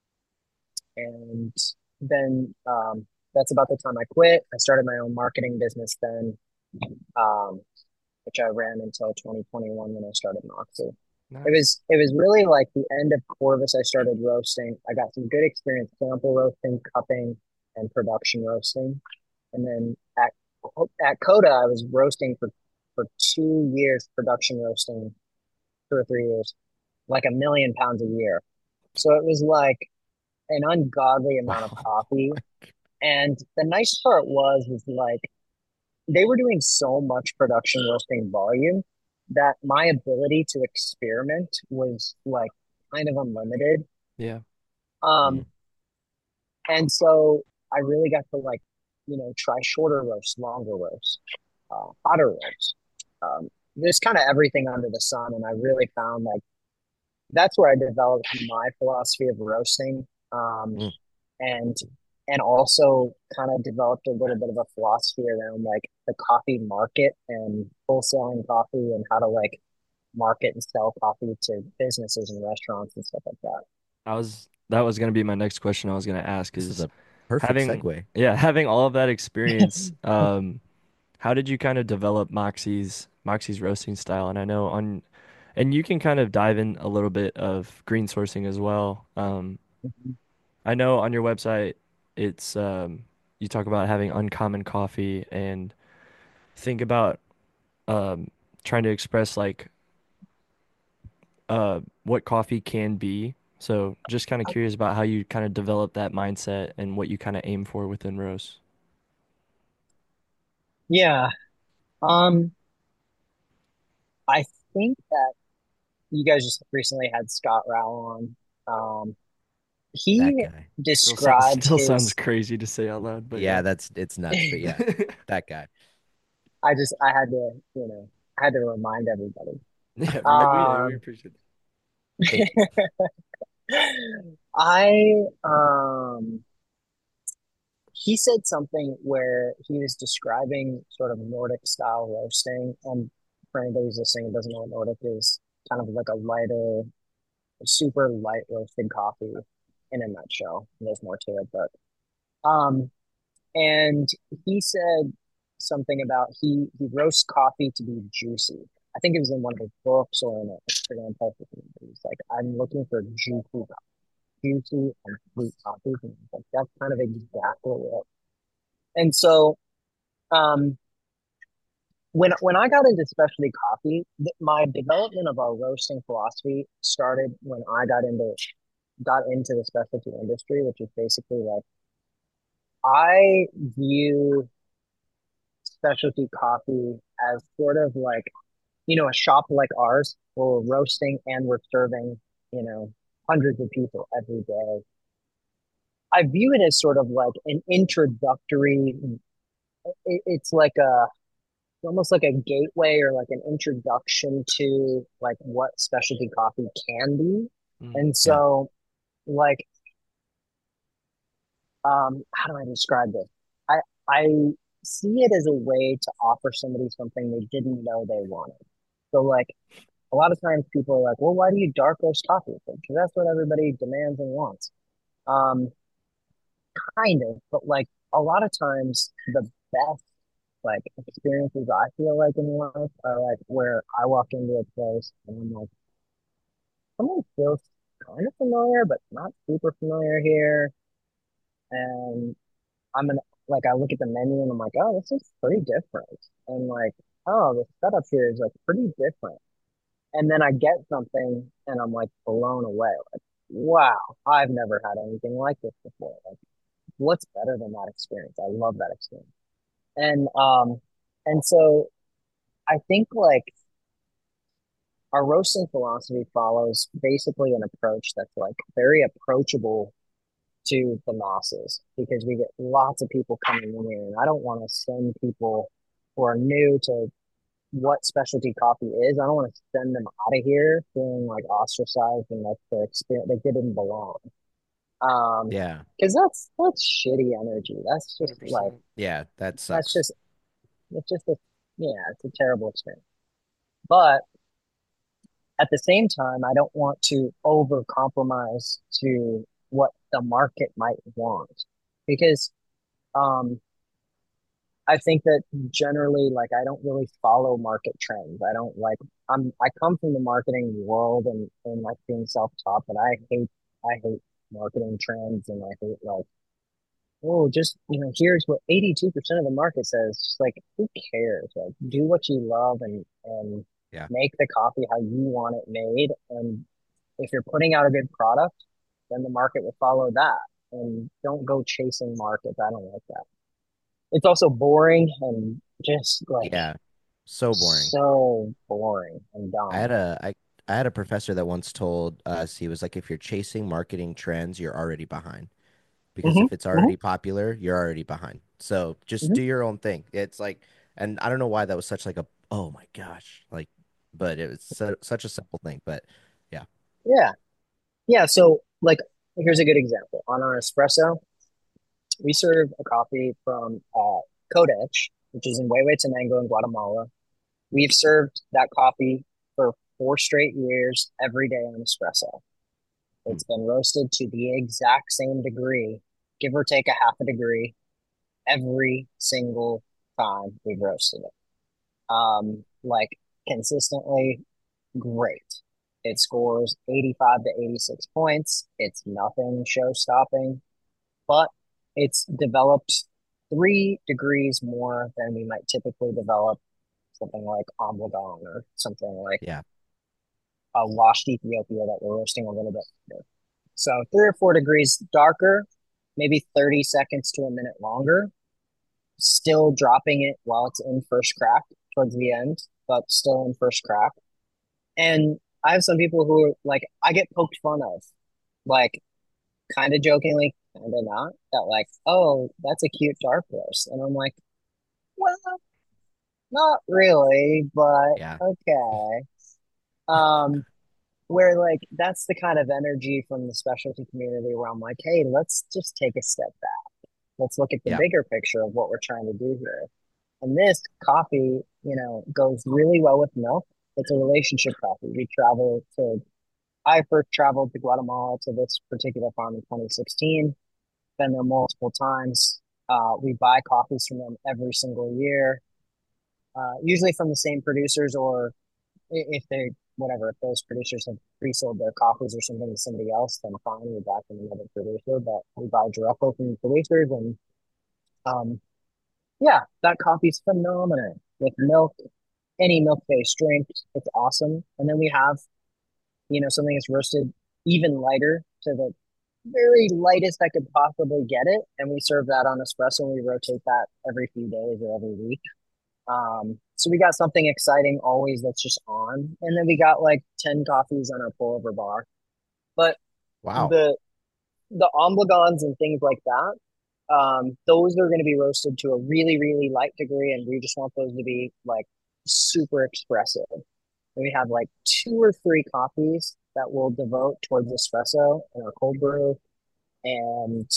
S3: and then that's about the time I quit. I started my own marketing business then, um, which I ran until 2021 when I started Moxie. It
S1: Nice.
S3: was it was really like the end of Corvus. I started roasting. I got some good experience sample roasting, cupping, and production roasting. And then at Coda, I was roasting for 2 years, production roasting 2 or 3 years, like 1 million pounds a year. So it was like an ungodly amount of
S2: Wow.
S3: coffee. And the nice part was like they were doing so much production roasting volume that my ability to experiment was like kind of unlimited.
S1: Yeah.
S2: Mm.
S3: Um, and so I really got to like, try shorter roasts, longer roasts, hotter roasts. There's kind of everything under the sun. And I really found like that's where I developed my philosophy of roasting.
S2: Mm.
S3: And and also kind of developed a little bit of a philosophy around like the coffee market and wholesaling coffee and how to like market and sell coffee to businesses and restaurants and stuff like that.
S1: That was gonna be my next question I was gonna ask
S2: This is
S1: is
S2: a perfect
S1: having
S2: segue.
S1: yeah, having all of that experience, how did you kind of develop Moxie's roasting style? And I know on and you can kind of dive in a little bit of green sourcing as well. I know on your website it's you talk about having uncommon coffee and think about um trying to express like what coffee can be. So just kind of curious about how you kind of develop that mindset and what you kind of aim for within roast.
S3: Yeah. Um, I think that you guys just recently had Scott Rowell on. Um,
S2: That
S3: he
S2: guy.
S3: describes
S1: Still sounds
S3: his,
S1: crazy to say out loud, but
S2: Yeah,
S1: yeah.
S2: it's nuts, but yeah, that guy.
S3: I had to, I had to remind everybody.
S1: Yeah, we
S3: Um,
S1: appreciate that.
S2: Thank you.
S3: I, he said something where he was describing sort of Nordic style roasting. And for anybody who's listening and doesn't know what Nordic is, kind of like a lighter, super light roasted coffee in a nutshell. There's more to it, but um, and he said something about he roasts coffee to be juicy. I think it was in one of his books or in an Instagram post. He's like, I'm looking for juicy and sweet coffee. And like, that's kind of exactly it. And so, um, when I got into specialty coffee, my development of our roasting philosophy started when I got into the specialty industry, which is basically like I view specialty coffee as sort of like, a shop like ours where we're roasting and we're serving, you know, hundreds of people every day. I view it as sort of like an introductory, it's like almost like a gateway or like an introduction to like what specialty coffee can be.
S1: Mm,
S3: And
S2: Yeah.
S3: so like how do I describe this? I see it as a way to offer somebody something they didn't know they wanted. So like a lot of times people are like, well, why do you dark roast coffee? Because that's what everybody demands and wants. Um, kind of, but like a lot of times the best like experiences I feel like in life are like where I walk into a place and I'm like, someone feels kind of familiar, but not super familiar here. And I'm gonna like I look at the menu and I'm like, oh, this is pretty different. And like, oh, the setup here is like pretty different. And then I get something and I'm like blown away. Like, wow, I've never had anything like this before. Like, what's better than that experience? I love that experience. And so I think like our roasting philosophy follows basically an approach that's like very approachable to the masses because we get lots of people coming in here and I don't want to send people who are new to what specialty coffee is. I don't want to send them out of here feeling like ostracized and like their experience like they didn't belong. Um,
S2: Yeah.
S3: because that's shitty energy. That's just like
S1: 100%.
S2: Yeah. That
S3: that's
S2: sucks.
S3: just it's just a yeah, it's a terrible experience. But at the same time, I don't want to over compromise to what the market might want because um I think that generally, like, I don't really follow market trends. I don't like, I come from the marketing world and like being self-taught, but I hate marketing trends and I hate like, oh, just, here's what 82% of the market says. Just like, who cares? Like, do what you love and
S2: Yeah.
S3: make the coffee how you want it made. And if you're putting out a good product, then the market will follow that. And don't go chasing markets. I don't like that. It's also boring and just like
S2: Yeah. So boring.
S3: so boring and
S2: I had
S3: dumb.
S2: a I I had a professor that once told us he was like, if you're chasing marketing trends, you're already behind. Because
S3: Hmm.
S2: if it's
S3: Hmm.
S2: already popular, you're already behind. So just
S3: Hmm.
S2: do your own thing. It's like, and I don't know why that was such like a, oh my gosh, like, but it was such a simple thing. But yeah.
S3: Yeah. Yeah. So, like, here's a good example. On our espresso, we serve a coffee from Kodach, which is in Huehuetenango in Guatemala. We've served that coffee for 4 straight years every day on espresso.
S2: Hmm.
S3: It's been roasted to the exact same degree, give or take a half a degree, every single time we've roasted it. Like consistently great. It scores 85 to 86 points. It's nothing show stopping, but it's developed 3 degrees more than we might typically develop something like Obligon or something like
S2: Yeah.
S3: a washed Ethiopia that we're roasting a little bit later. So 3 or 4 degrees darker, maybe 30 seconds to a minute longer, still dropping it while it's in first crack towards the end, but still in first crack. And I have some people who are like, I get poked fun of, like, kind of jokingly, kind of not, that like, oh, that's a cute dark roast. And I'm like, well, not really, but
S2: Yeah.
S3: okay. Um, where like that's the kind of energy from the specialty community where I'm like, hey, let's just take a step back. Let's look at the
S2: Yeah.
S3: bigger picture of what we're trying to do here. And this coffee, goes really well with milk. It's a relationship coffee. I first traveled to Guatemala to this particular farm in 2016, been there multiple times. We buy coffees from them every single year, usually from the same producers, or if they, whatever, if those producers have pre-sold their coffees or something to somebody else, then fine, we buy from another producer. But we buy directly from the producers, and um, yeah, that coffee's phenomenal with milk, any milk-based drink. It's awesome. And then we have, something that's roasted even lighter to the very lightest I could possibly get it, and we serve that on espresso. And we rotate that every few days or every week. So we got something exciting always that's just on, and then we got like 10 coffees on our pullover bar. But
S2: Wow.
S3: the the oblongons and things like that, those are going to be roasted to a really really light degree, and we just want those to be like super expressive. And we have like 2 or 3 coffees that we'll devote towards espresso and our cold brew, and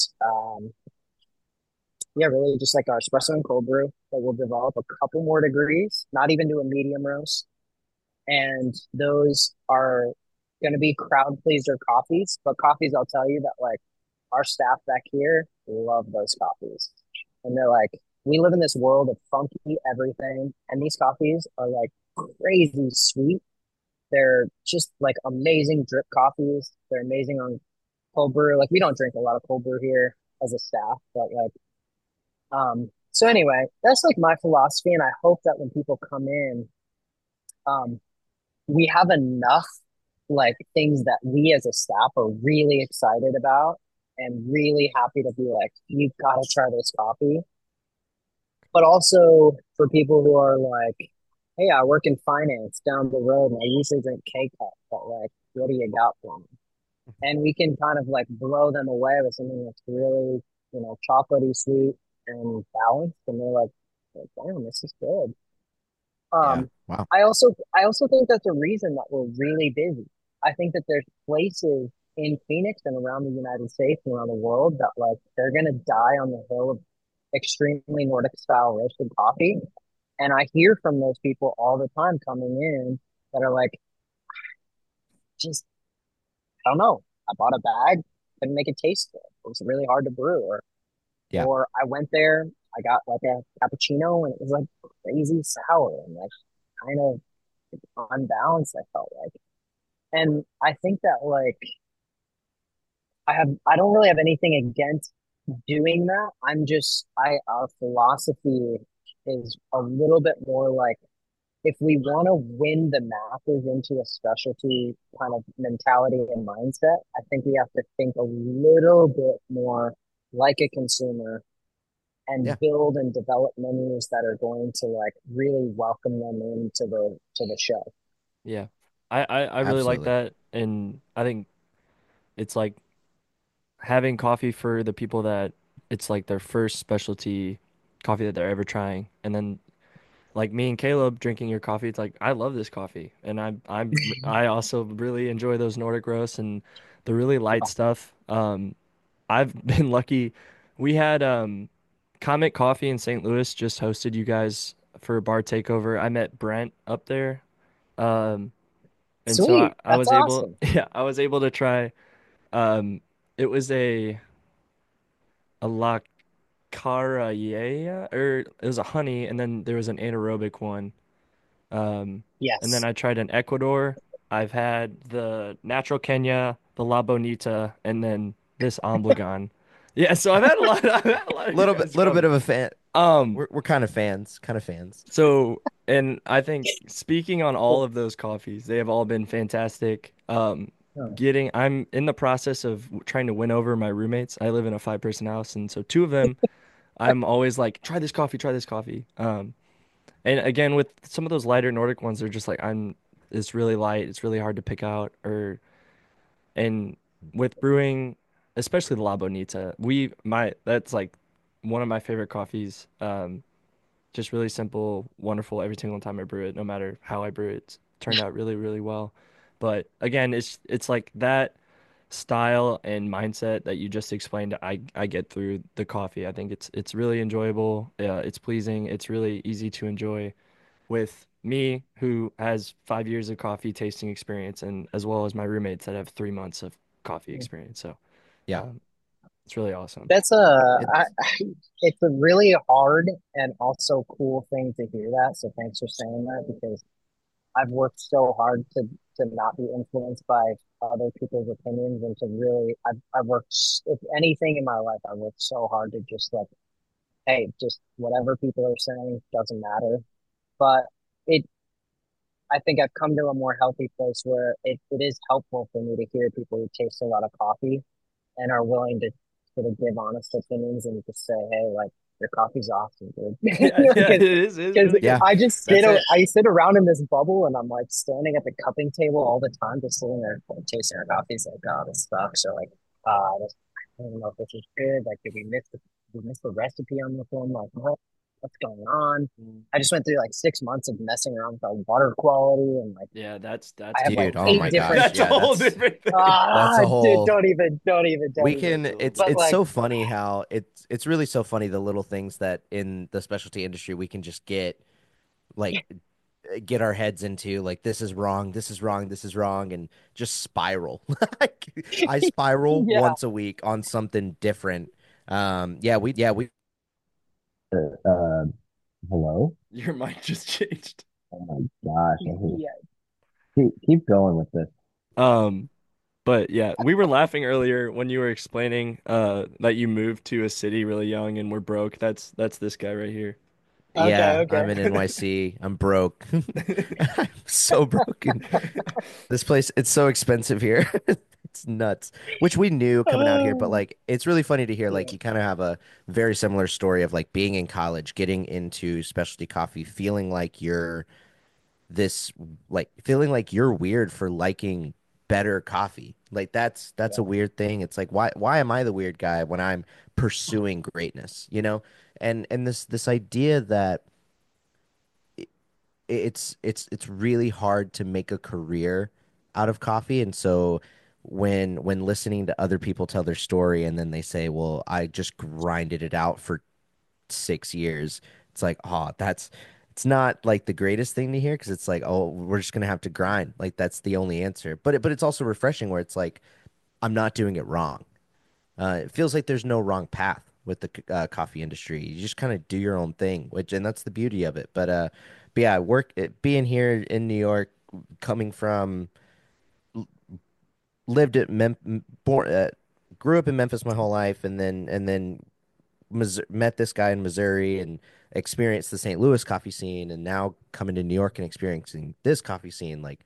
S3: yeah, really just like our espresso and cold brew that will develop a couple more degrees, not even to a medium roast. And those are going to be crowd pleaser coffees, but coffees I'll tell you that like our staff back here love those coffees. And they're like, we live in this world of funky everything, and these coffees are like crazy sweet. They're just like amazing drip coffees. They're amazing on cold brew. Like we don't drink a lot of cold brew here as a staff, but like so anyway, that's like my philosophy, and I hope that when people come in, um, we have enough like things that we as a staff are really excited about and really happy to be like, you've got to try this coffee. But also for people who are like, hey, I work in finance down the road and I usually drink K cup, but like, what do you got for me? And we can kind of like blow them away with something that's really, chocolatey sweet and balanced. And they're like, damn, this is good.
S2: Yeah.
S3: Um,
S2: Wow.
S3: I also think that's a reason that we're really busy. I think that there's places in Phoenix and around the United States and around the world that like they're gonna die on the hill of extremely Nordic style roasted coffee. And I hear from those people all the time coming in that are like, just I don't know. I bought a bag, couldn't make it taste good. It was really hard to brew, or
S2: Yeah.
S3: or I went there, I got like a cappuccino and it was like crazy sour and like kind of unbalanced, I felt like. And I think that like I don't really have anything against doing that. Our philosophy is a little bit more like if we want to win the masses into a specialty kind of mentality and mindset, I think we have to think a little bit more like a consumer
S2: Yeah.
S3: and build and develop menus that are going to like really welcome them into the show.
S1: Yeah. I really like
S2: Absolutely.
S1: that. And I think it's like having coffee for the people that it's like their first specialty coffee that they're ever trying. And then like me and Caleb drinking your coffee, it's like I love this coffee. And I also really enjoy those Nordic roasts and the really light stuff. I've been lucky. We had Comet Coffee in St. Louis just hosted you guys for a bar takeover. I met Brent up there. Um and so I,
S3: Sweet.
S1: I
S3: That's
S1: was able
S3: awesome.
S1: yeah, I was able to try it was a La Carayea, or it was a honey, and then there was an anaerobic one. Um, and then
S3: Yes.
S1: I tried an Ecuador. I've had the natural Kenya, the La Bonita, and then this Ombligón. Yeah, so I've had a lot. I've had a lot of you guys'
S2: Little bit
S1: coffee.
S2: of a fan.
S1: Um,
S2: We're kind of fans, kind of fans.
S1: so and I think speaking on all of those coffees, they have all been fantastic. I'm in the process of trying to win over my roommates. I live in a 5-person house, and so two of them I'm always like, try this coffee, try this coffee. And again, with some of those lighter Nordic ones, they're just like, it's really light, it's really hard to pick out. And with brewing, especially the La Bonita, that's like one of my favorite coffees. Just really simple, wonderful every single time I brew it, no matter how I brew it. It's turned out really, really well. But again, it's like that style and mindset that you just explained, I get through the coffee. I think it's really enjoyable. It's pleasing. It's really easy to enjoy with me, who has 5 years of coffee tasting experience, and as well as my roommates that have 3 months of coffee experience. So,
S2: Yeah.
S1: um, it's really awesome.
S3: That's
S2: It's
S3: it's a really hard and also cool thing to hear that. So thanks for saying that because I've worked so hard to not be influenced by other people's opinions and to really I've worked if anything in my life I worked so hard to just like hey just whatever people are saying doesn't matter. But it I think I've come to a more healthy place where it is helpful for me to hear people who taste a lot of coffee and are willing to sort of give honest opinions and just say, hey, like your coffee's awesome, dude.
S1: Yeah, yeah,
S3: Because
S1: it is
S3: because
S1: really
S2: yeah,
S1: good.
S3: I just
S2: that's it.
S3: I sit around in this bubble and I'm like standing at the cupping table all the time, just sitting there like, tasting our coffees like, oh, this sucks. Or like, this, I don't know if this is good. Like, did we miss the recipe on this one? Like, what's going on? I just went through like 6 months of messing around with our water quality and like
S1: Yeah,
S3: I
S1: that's a
S3: have like
S1: whole
S2: Dude, oh
S3: eight
S2: my
S1: different
S3: different
S2: gosh.
S1: that's a
S2: Yeah,
S1: whole different thing.
S2: that's a
S3: dude,
S2: whole
S3: don't
S2: we
S3: even.
S2: can
S1: That's a whole
S3: But
S2: it's
S1: different
S3: like,
S2: so funny how it's really so funny the little things that in the specialty industry we can just like get our heads into like this is wrong, this is wrong, this is wrong, and just spiral. Like I spiral
S3: yeah.
S2: once a week on something different. We hello.
S1: Your mic just changed.
S2: Oh my gosh, I hate
S3: Yeah.
S2: keep going with this.
S1: Um, but yeah, we were laughing earlier when you were explaining that you moved to a city really young and were broke. That's this guy right here.
S3: Okay,
S2: Yeah,
S3: okay.
S2: I'm in NYC. I'm broke. I'm so broken. This place, it's so expensive here. It's nuts. Which we knew coming out here, but
S3: Oh,
S2: like it's really funny to hear like
S3: yeah.
S2: you kind of have a very similar story of like being in college, getting into specialty coffee, feeling like you're this like feeling like you're weird for liking better coffee. Like that's a
S3: Yeah.
S2: weird thing. It's like why am I the weird guy when I'm pursuing greatness, you know? And this idea that it's really hard to make a career out of coffee. And so when listening to other people tell their story and then they say, "Well, I just grinded it out for 6 years," it's like, oh, that's it's not like the greatest thing to hear because it's like, oh, we're just gonna have to grind. Like that's the only answer. But it's also refreshing where it's like I'm not doing it wrong. It feels like there's no wrong path with the coffee industry. You just kind of do your own thing, which and that's the beauty of it. But yeah, being here in New York, coming from lived at born, grew up in Memphis my whole life, and then met this guy in Missouri and experienced the St. Louis coffee scene, and now coming to New York and experiencing this coffee scene, like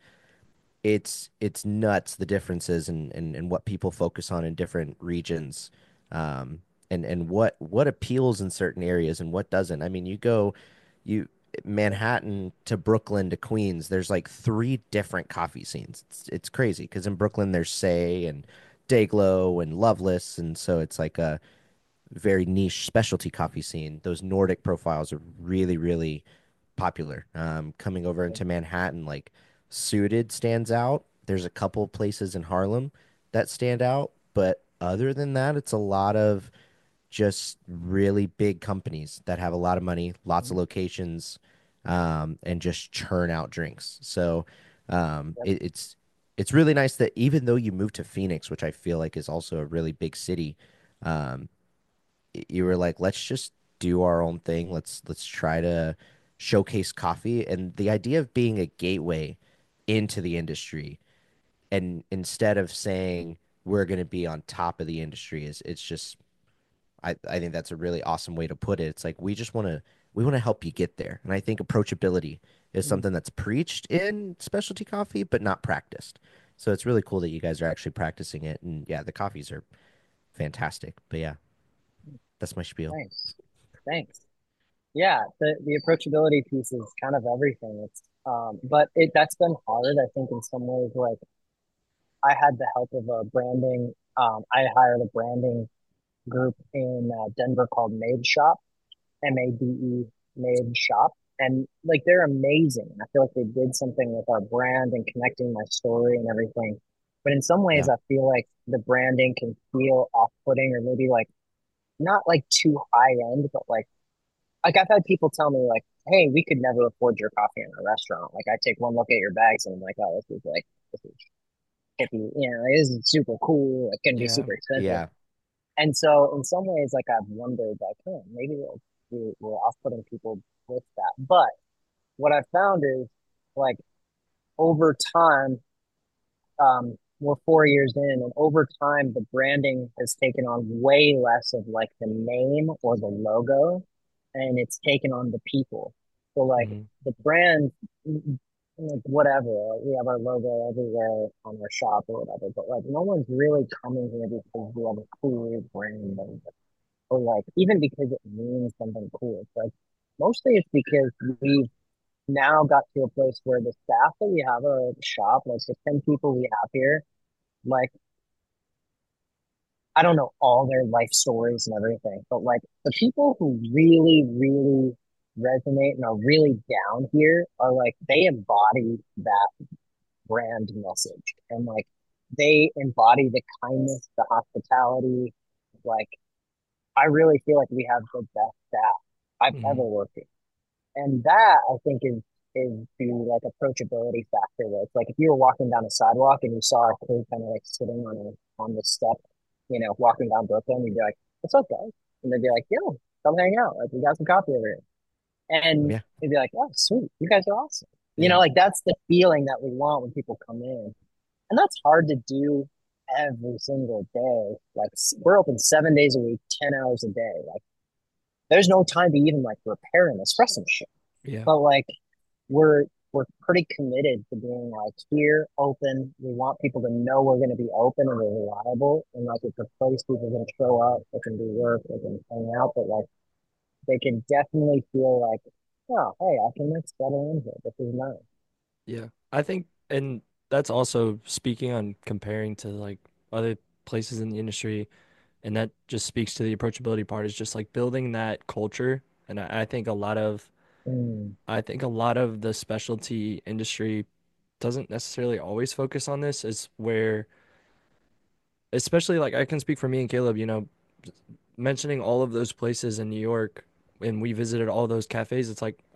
S2: it's nuts the differences and what people focus on in different regions, um, and what appeals in certain areas and what doesn't. I mean, you Manhattan to Brooklyn to Queens, there's like three different coffee scenes. It's crazy because in Brooklyn there's Say and Dayglow and Loveless, and so it's like a very niche specialty coffee scene. Those Nordic profiles are really, really popular. Coming over into Manhattan, like Suited stands out. There's a couple places in Harlem that stand out, but other than that, it's a lot of just really big companies that have a lot of money, lots of locations, and just churn out drinks. So
S3: Yep.
S2: it's really nice that even though you moved to Phoenix, which I feel like is also a really big city, um, you were like, let's just do our own thing. Let's try to showcase coffee and the idea of being a gateway into the industry. And instead of saying we're going to be on top of the industry, is it's just I think that's a really awesome way to put it. It's like we want to help you get there. And I think approachability is
S3: Mm.
S2: something that's preached in specialty coffee but not practiced. So it's really cool that you guys are actually practicing it. And yeah, the coffees are fantastic. But yeah, that's my spiel.
S3: Thanks. Thanks. Yeah, the approachability piece is kind of everything. It's but it that's been hard, I think, in some ways. Like I had the help of a branding. I hired a branding group in Denver called Made Shop, MADE, Made Shop, and like they're amazing. I feel like they did something with our brand and connecting my story and everything But in some ways,
S2: Yeah.
S3: I feel like the branding can feel off-putting or maybe like not like too high end, but like I've had people tell me like, "Hey, we could never afford your coffee in a restaurant." Like I take one look at your bags and I'm like, "Oh, this is hippie, this is super cool. It can be
S1: Yeah.
S3: super expensive."
S2: Yeah.
S3: And so in some ways, like I've wondered, like, oh, maybe we're off-putting people with that. But what I've found is like over time, we're 4 years in, and over time, the branding has taken on way less of like the name or the logo, and it's taken on the people. So like
S1: Hmm.
S3: the brand, like whatever, we have our logo everywhere on our shop or whatever, but like no one's really coming here because we have a cool brand or like even because it means something cool. It's like mostly it's because we've now got to a place where the staff that we have at our shop, like the 10 people we have here, like I don't know all their life stories and everything, but like the people who really, really resonate and are really down here are like they embody that brand message and like they embody the kindness, the hospitality. Like I really feel like we have the best staff I've ever
S1: Hmm.
S3: worked with. And that I think is the like approachability factor where it's like if you were walking down a sidewalk and you saw a kid kind of like sitting on the step, walking down Brooklyn, you'd be like, "What's up, guys?" And they'd be like, "Yo, come hang out. Like we got some coffee over here." And
S2: Yeah.
S3: they'd be like, "Oh, sweet, you guys are awesome."
S1: Yeah.
S3: Like that's the feeling that we want when people come in. And that's hard to do every single day. Like we're open 7 days a week, 10 hours a day. Like there's no time to even like repair an espresso machine.
S1: Yeah.
S3: But like we're we're pretty committed to being like here open. We want people to know we're going to be open and we're reliable, and like it's a place people are going to show up. They can do work, they can hang out, but like they can definitely feel like, oh, hey, I can like settle in here. This is nice.
S1: Yeah. I think, and that's also speaking on comparing to like other places in the industry, and that just speaks to the approachability part is just like building that culture. And I think
S3: Mm,
S1: I think a lot of the specialty industry doesn't necessarily always focus on this, is where, especially like I can speak for me and Caleb, mentioning all of those places in New York, and we visited all those cafes. It's like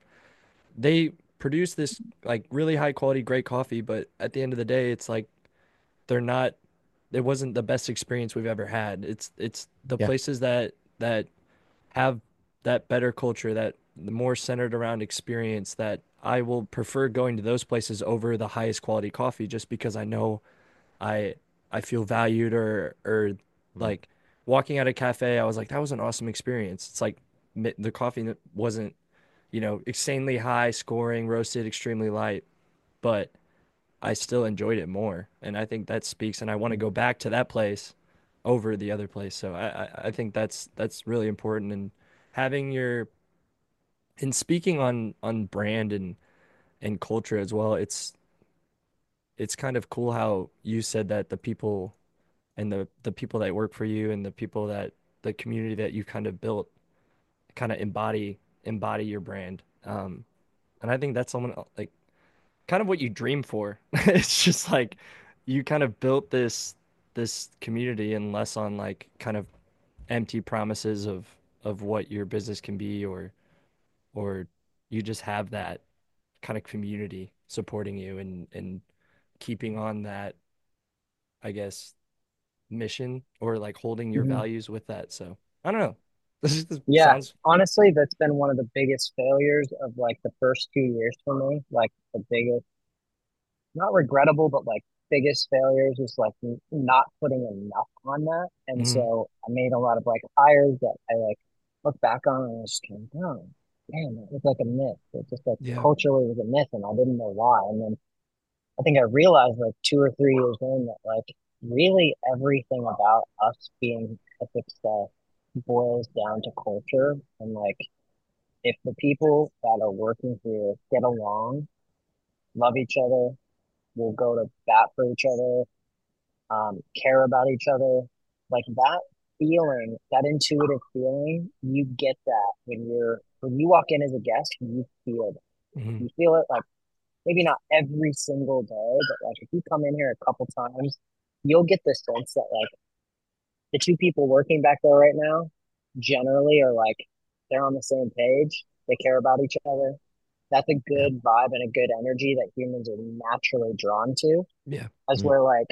S1: they produce this like really high quality, great coffee, but at the end of the day, it's like they're not, it wasn't the best experience we've ever had. It's the
S2: Yeah.
S1: places that have that better culture, that the more centered around experience, that I will prefer going to those places over the highest quality coffee just because I know I I feel valued, or
S2: Mhm.
S1: like walking at a cafe, I was like, that was an awesome experience. It's like the coffee that wasn't, insanely high scoring, roasted, extremely light, but I still enjoyed it more. And I think that speaks, and I want to go back to that place over the other place. So I think that's really important. And having your, and speaking on brand and culture as well, it's kind of cool how you said that the people, and the people that work for you, and the people that the community that you kind of built kind of embody your brand. And I think that's someone like kind of what you dream for. It's just like you kind of built this community, and less on like kind of empty promises of what your business can be, or you just have that kind of community supporting you, and keeping on that, I guess, mission, or like holding your
S3: mhm.
S1: values with that. So I don't know. This
S3: Yeah,
S1: sounds.
S3: honestly, that's been one of the biggest failures of like the first 2 years for me. Like the biggest, not regrettable, but like biggest failures is like not putting enough on that. And
S1: Mhm.
S3: so I made a lot of like hires that I like look back on and I was just kind of, oh, man, that was like a myth. It just like
S1: Yeah.
S3: culturally was a myth and I didn't know why. And then I think I realized like 2 or 3 years in that like really everything about us being a success boils down to culture. And like if the people that are working here get along, love each other, will go to bat for each other, care about each other. Like that feeling, that intuitive feeling, you get that when you walk in as a guest, you feel it.
S1: Mhm.
S3: You feel it like maybe not every single day, but like if you come in here a couple times, you'll get the sense that like the two people working back there right now generally are like they're on the same page. They care about each other. That's a
S2: Yeah.
S3: good vibe and a good energy that humans are naturally drawn to.
S1: Yeah.
S3: As
S2: Mm.
S3: we're like,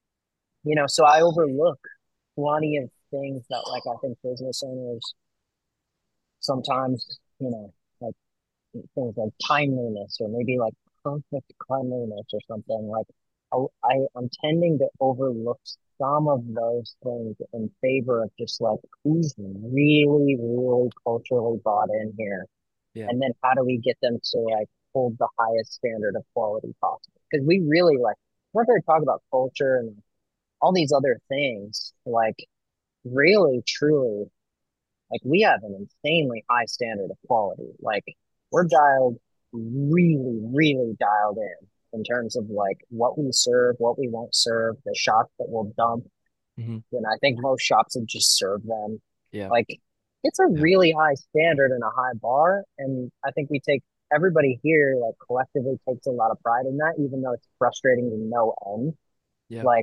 S3: so I overlook plenty of things that like I think business owners sometimes, like things like timeliness or maybe like perfect cleanliness or something. Like I'm tending to overlook some of those things in favor of just like who's really, really culturally bought in here,
S1: Yeah.
S3: and then how do we get them to like hold the highest standard of quality possible? Because we really like we're going to talk about culture and all these other things, like really, truly, like we have an insanely high standard of quality. Like we're dialed really, really dialed in terms of like what we serve, what we won't serve, the shots that we'll dump.
S1: Hmm.
S3: And I think most shops would just serve them.
S1: Yeah.
S3: Like it's a
S2: Yeah.
S3: really high standard and a high bar. And I think we take everybody here like collectively takes a lot of pride in that, even though it's frustrating to no end.
S1: Yeah.
S3: Like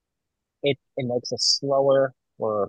S3: it makes us slower or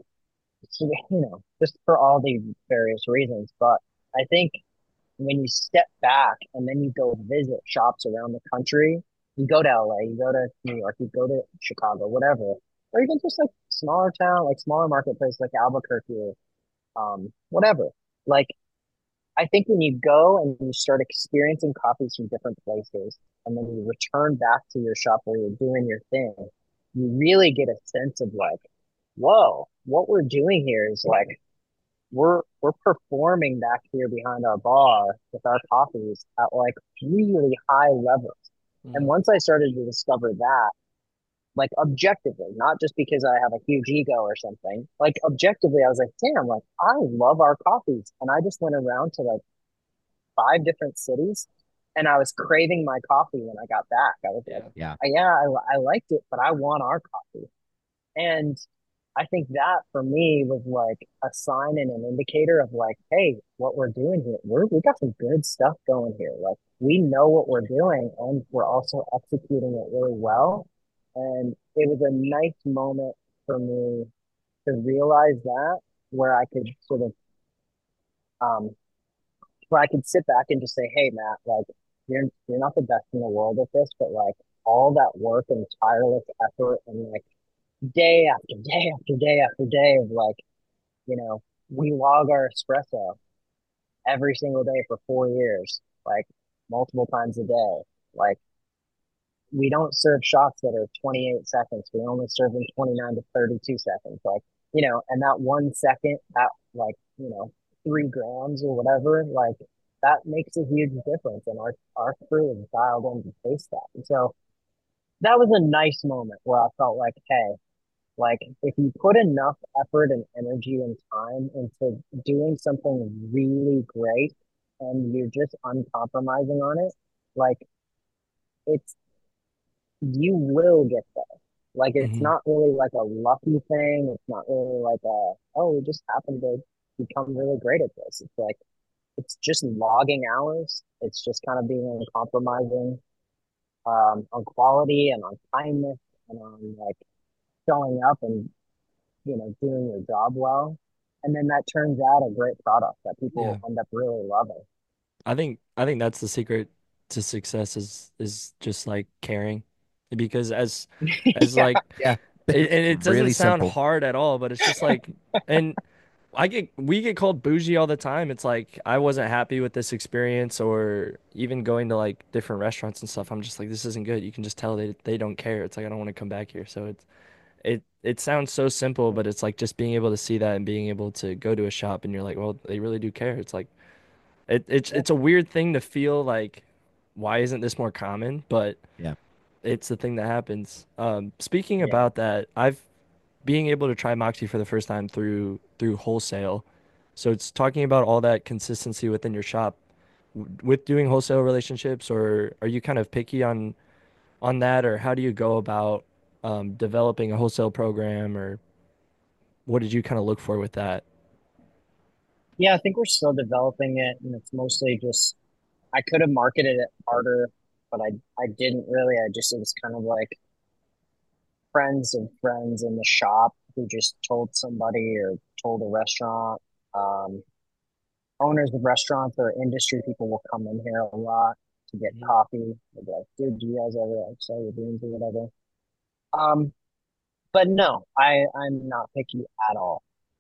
S3: just for all the various reasons. But I think when you step back and then you go visit shops around the country, you go to LA, you go to New York, you go to Chicago, whatever, or even just like smaller town, like smaller marketplace like Albuquerque, whatever. Like I think when you go and you start experiencing coffees from different places, and then you return back to your shop where you're doing your thing, you really get a sense of like, whoa, what we're doing here is like we're performing back here behind our bar with our coffees at like really high levels. And
S1: Hmm.
S3: once I started to discover that, like objectively, not just because I have a huge ego or something, like objectively, I was like, damn, like I love our coffees. And I just went around to like 5 different cities and I was craving my coffee when I got back. I was like,
S1: Yeah.
S2: Yeah.
S3: yeah, I liked it, but I want our coffee. And I think that for me was like a sign and an indicator of like, hey, what we're doing here, we got some good stuff going here. Like we know what we're doing and we're also executing it really well. And it was a nice moment for me to realize that where I could sort of um where I could sit back and just say, hey Matt, like you're not the best in the world at this, but like all that work and tireless effort and like day after day after day after day of like you know, we log our espresso every single day for 4 years, like multiple times a day. Like we don't serve shots that are 28 seconds. We only serve them 29 to 32 seconds. Like, and that 1 second, that like, 3 grams or whatever, like that makes a huge difference. And our crew is dialed in to taste that. And so that was a nice moment where I felt like, hey, like if you put enough effort and energy and time into doing something really great and you're just uncompromising on it, like it's you will get there. Like it's
S1: Hmm.
S3: not really like a lucky thing. It's not really like we just happened to become really great at this. It's like it's just logging hours. It's just kind of being uncompromising on quality and on kindness and on like showing up and doing your job well. And then that turns out a great product that
S1: Yeah.
S3: people end up really loving.
S1: I think that's the secret to success is just like caring. Because as
S3: Yeah.
S1: like
S2: Yeah.
S1: and it doesn't
S2: Really
S1: sound
S2: simple.
S1: hard at all, but it's just like and we get called bougie all the time. It's like I wasn't happy with this experience or even going to like different restaurants and stuff. I'm just like this isn't good. You can just tell they don't care. It's like I don't want to come back here. So it sounds so simple, but it's like just being able to see that and being able to go to a shop and you're like, well, they really do care. It's like
S3: Yeah.
S1: it's a weird thing to feel like why isn't this more common? But
S2: Yeah.
S1: it's the thing that happens. Speaking
S3: Yeah.
S1: about that, I've being able to try Moxie for the first time through wholesale. So it's talking about all that consistency within your shop with doing wholesale relationships, or are you kind of picky on that, or how do you go about developing a wholesale program, or what did you kind of look for with that?
S3: Yeah. I think we're still developing it. And it's mostly just, I could have marketed it harder but I didn't really. I just, it was kind of like friends of friends in the shop who just told somebody or told a restaurant. Um, Owners of restaurants or industry people will come in here a lot to get
S1: Mhm.
S3: coffee. They'll be like, dude, do you guys ever like sell your beans or whatever? Um, but no, I'm not picky at all.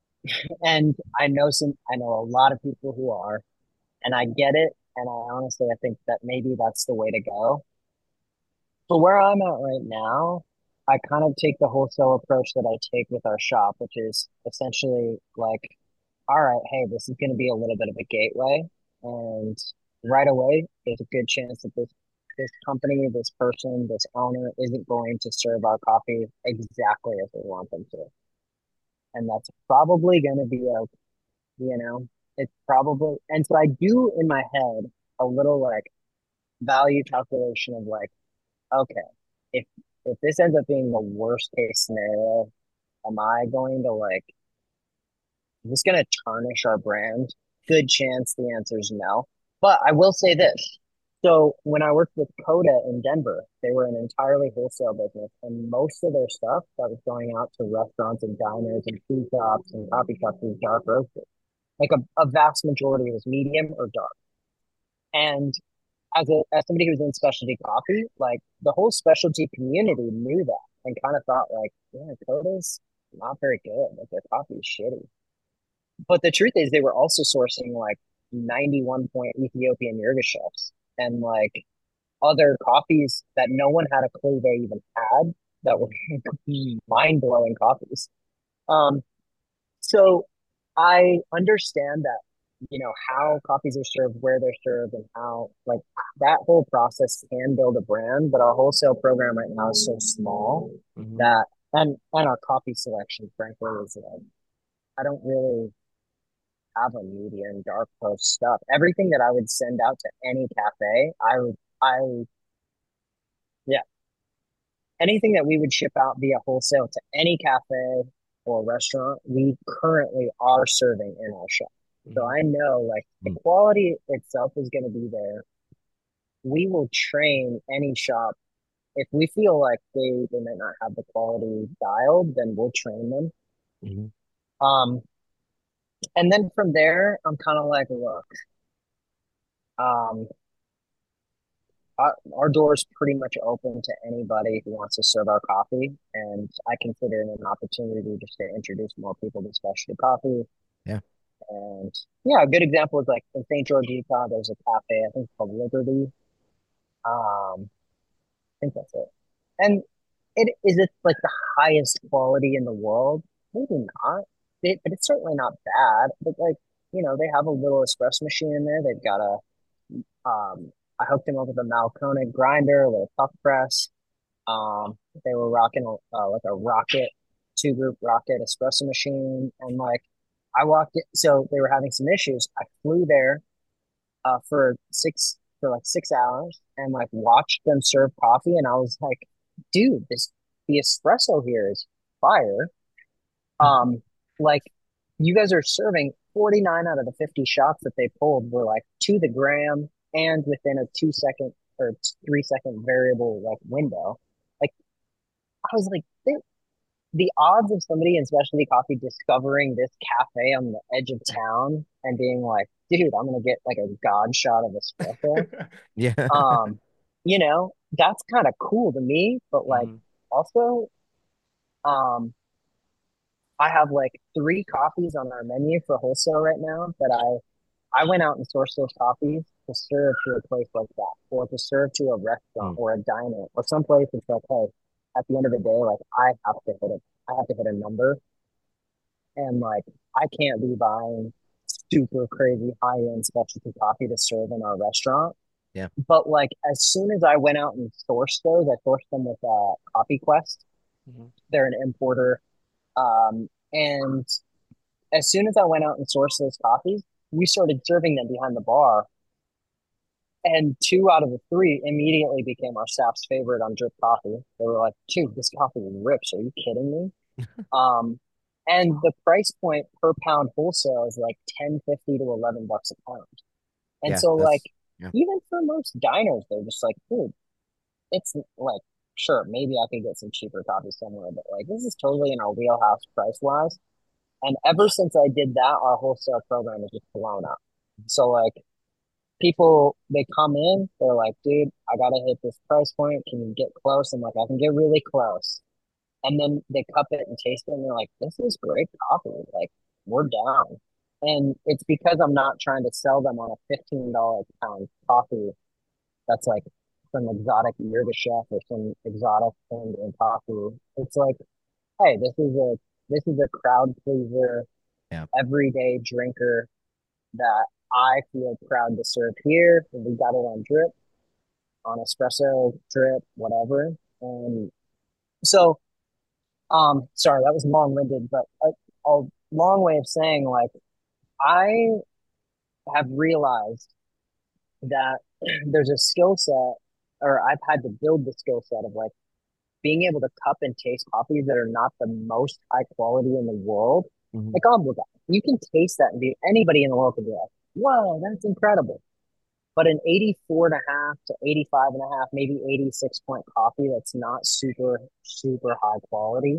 S3: And I know a lot of people who are, and I get it. And I honestly, I think that maybe that's the way to go. But where I'm at right now, I kind of take the wholesale approach that I take with our shop, which is essentially like, all right, hey, this is going to be a little bit of a gateway. And right away, there's a good chance that this company, this person, this owner isn't going to serve our coffee exactly as we want them to. And that's probably going to be a, you know, it's probably, and so I do in my head a little like value calculation of like, okay, if if this ends up being the worst case scenario, am I going to like is this going to tarnish our brand? Good chance the answer is no. But I will say this. So when I worked with Coda in Denver, they were an entirely wholesale business, and most of their stuff that was going out to restaurants and diners and food shops and coffee shops was dark roasted. Like a vast majority was medium or dark. And as somebody who's in specialty coffee, like the whole specialty community knew that and kind of thought like, yeah, Coda's not very good. Like their coffee is shitty. But the truth is they were also sourcing like 91 point Ethiopian Yirgachefs and like other coffees that no one had a clue they even had that were mind blowing coffees. Um, so I understand that, how coffees are served, where they're served, and how like that whole process can build a brand. But our wholesale program right now is so small
S1: Mhm.
S3: that, and our coffee selection, frankly, is like, I don't really have a medium dark roast stuff. Everything that I would send out to any cafe, yeah, anything that we would ship out via wholesale to any cafe or restaurant, we currently are serving in our shop. So
S1: Mhm.
S3: I know like the
S2: Mm.
S3: quality itself is going to be there. We will train any shop. If we feel like they might not have the quality dialed, then we'll train them.
S2: Mhm.
S3: Um, and then from there, I'm kind of like, look, um, our door is pretty much open to anybody who wants to serve our coffee, and I consider it an opportunity just to introduce more people to specialty coffee.
S2: Yeah.
S3: And yeah, a good example is like in St. George, Utah, there's a cafe, I think it's called Liberty. I think that's it. And it like the highest quality in the world? Maybe not. But it's certainly not bad. But like, they have a little espresso machine in there. They've got I hooked him up with a Malcona grinder, a little puff press. They were rocking like a rocket, two group rocket espresso machine. And like, I walked it. So they were having some issues. I flew there, for like 6 hours and like watched them serve coffee. And I was like, dude, the espresso here is fire. Um, like you guys are serving 49 out of the 50 shots that they pulled were like to the gram and within a 2 second or 3 second variable like window. Like I was like, the odds of somebody in specialty coffee discovering this cafe on the edge of town and being like, dude, I'm gonna get like a god shot of espresso.
S2: Yeah.
S3: Um, that's kind of cool to me, but like
S1: Mhm.
S3: also, um, I have like three coffees on our menu for wholesale right now that I went out and sourced those coffees to serve to a place like that, or to serve to a restaurant
S2: Mm.
S3: or a diner or some place it's like, hey, at the end of the day, like I have to hit a number, and like I can't be buying super crazy high end specialty coffee to serve in our restaurant.
S2: Yeah.
S3: But like as soon as I went out and sourced those, I sourced them with Coffee Quest.
S1: Mhm.
S3: They're an importer. And as soon as I went out and sourced those coffees, we started serving them behind the bar. And two out of the three immediately became our staff's favorite on Drip Coffee. They were like, dude, this coffee rips. Are you kidding me? Um, and the price point per pound wholesale is like 10.50 to $11 a pound. And
S2: Yeah.
S3: so like
S2: That's yeah.
S3: even for most diners, they're just like, dude, it's like sure, maybe I could get some cheaper coffee somewhere, but like this is totally in our wheelhouse price wise. And ever since I did that, our wholesale program has just blown up. So like people they come in, they're like, dude, I gotta hit this price point. Can you get close? I'm like, I can get really close. And then they cup it and taste it and they're like, this is great coffee. Like, we're down. And it's because I'm not trying to sell them on a $15 pound coffee that's like some exotic Yirgacheffe or some exotic thing in coffee. It's like, hey, this is a crowd pleaser,
S2: Yeah.
S3: everyday drinker that I feel proud to serve here. And we got it on drip, on espresso drip, whatever. And so, sorry, that was long-winded, but a long way of saying like I have realized that there's a skill set, or I've had to build the skill set of like being able to cup and taste coffees that are not the most high quality in the world.
S2: Hmm.
S3: Like, oh my God, you can taste that and be anybody in the world can be like, whoa, that's incredible. But an 84 and a half to 85 and a half, maybe 86 point coffee that's not super, super high quality,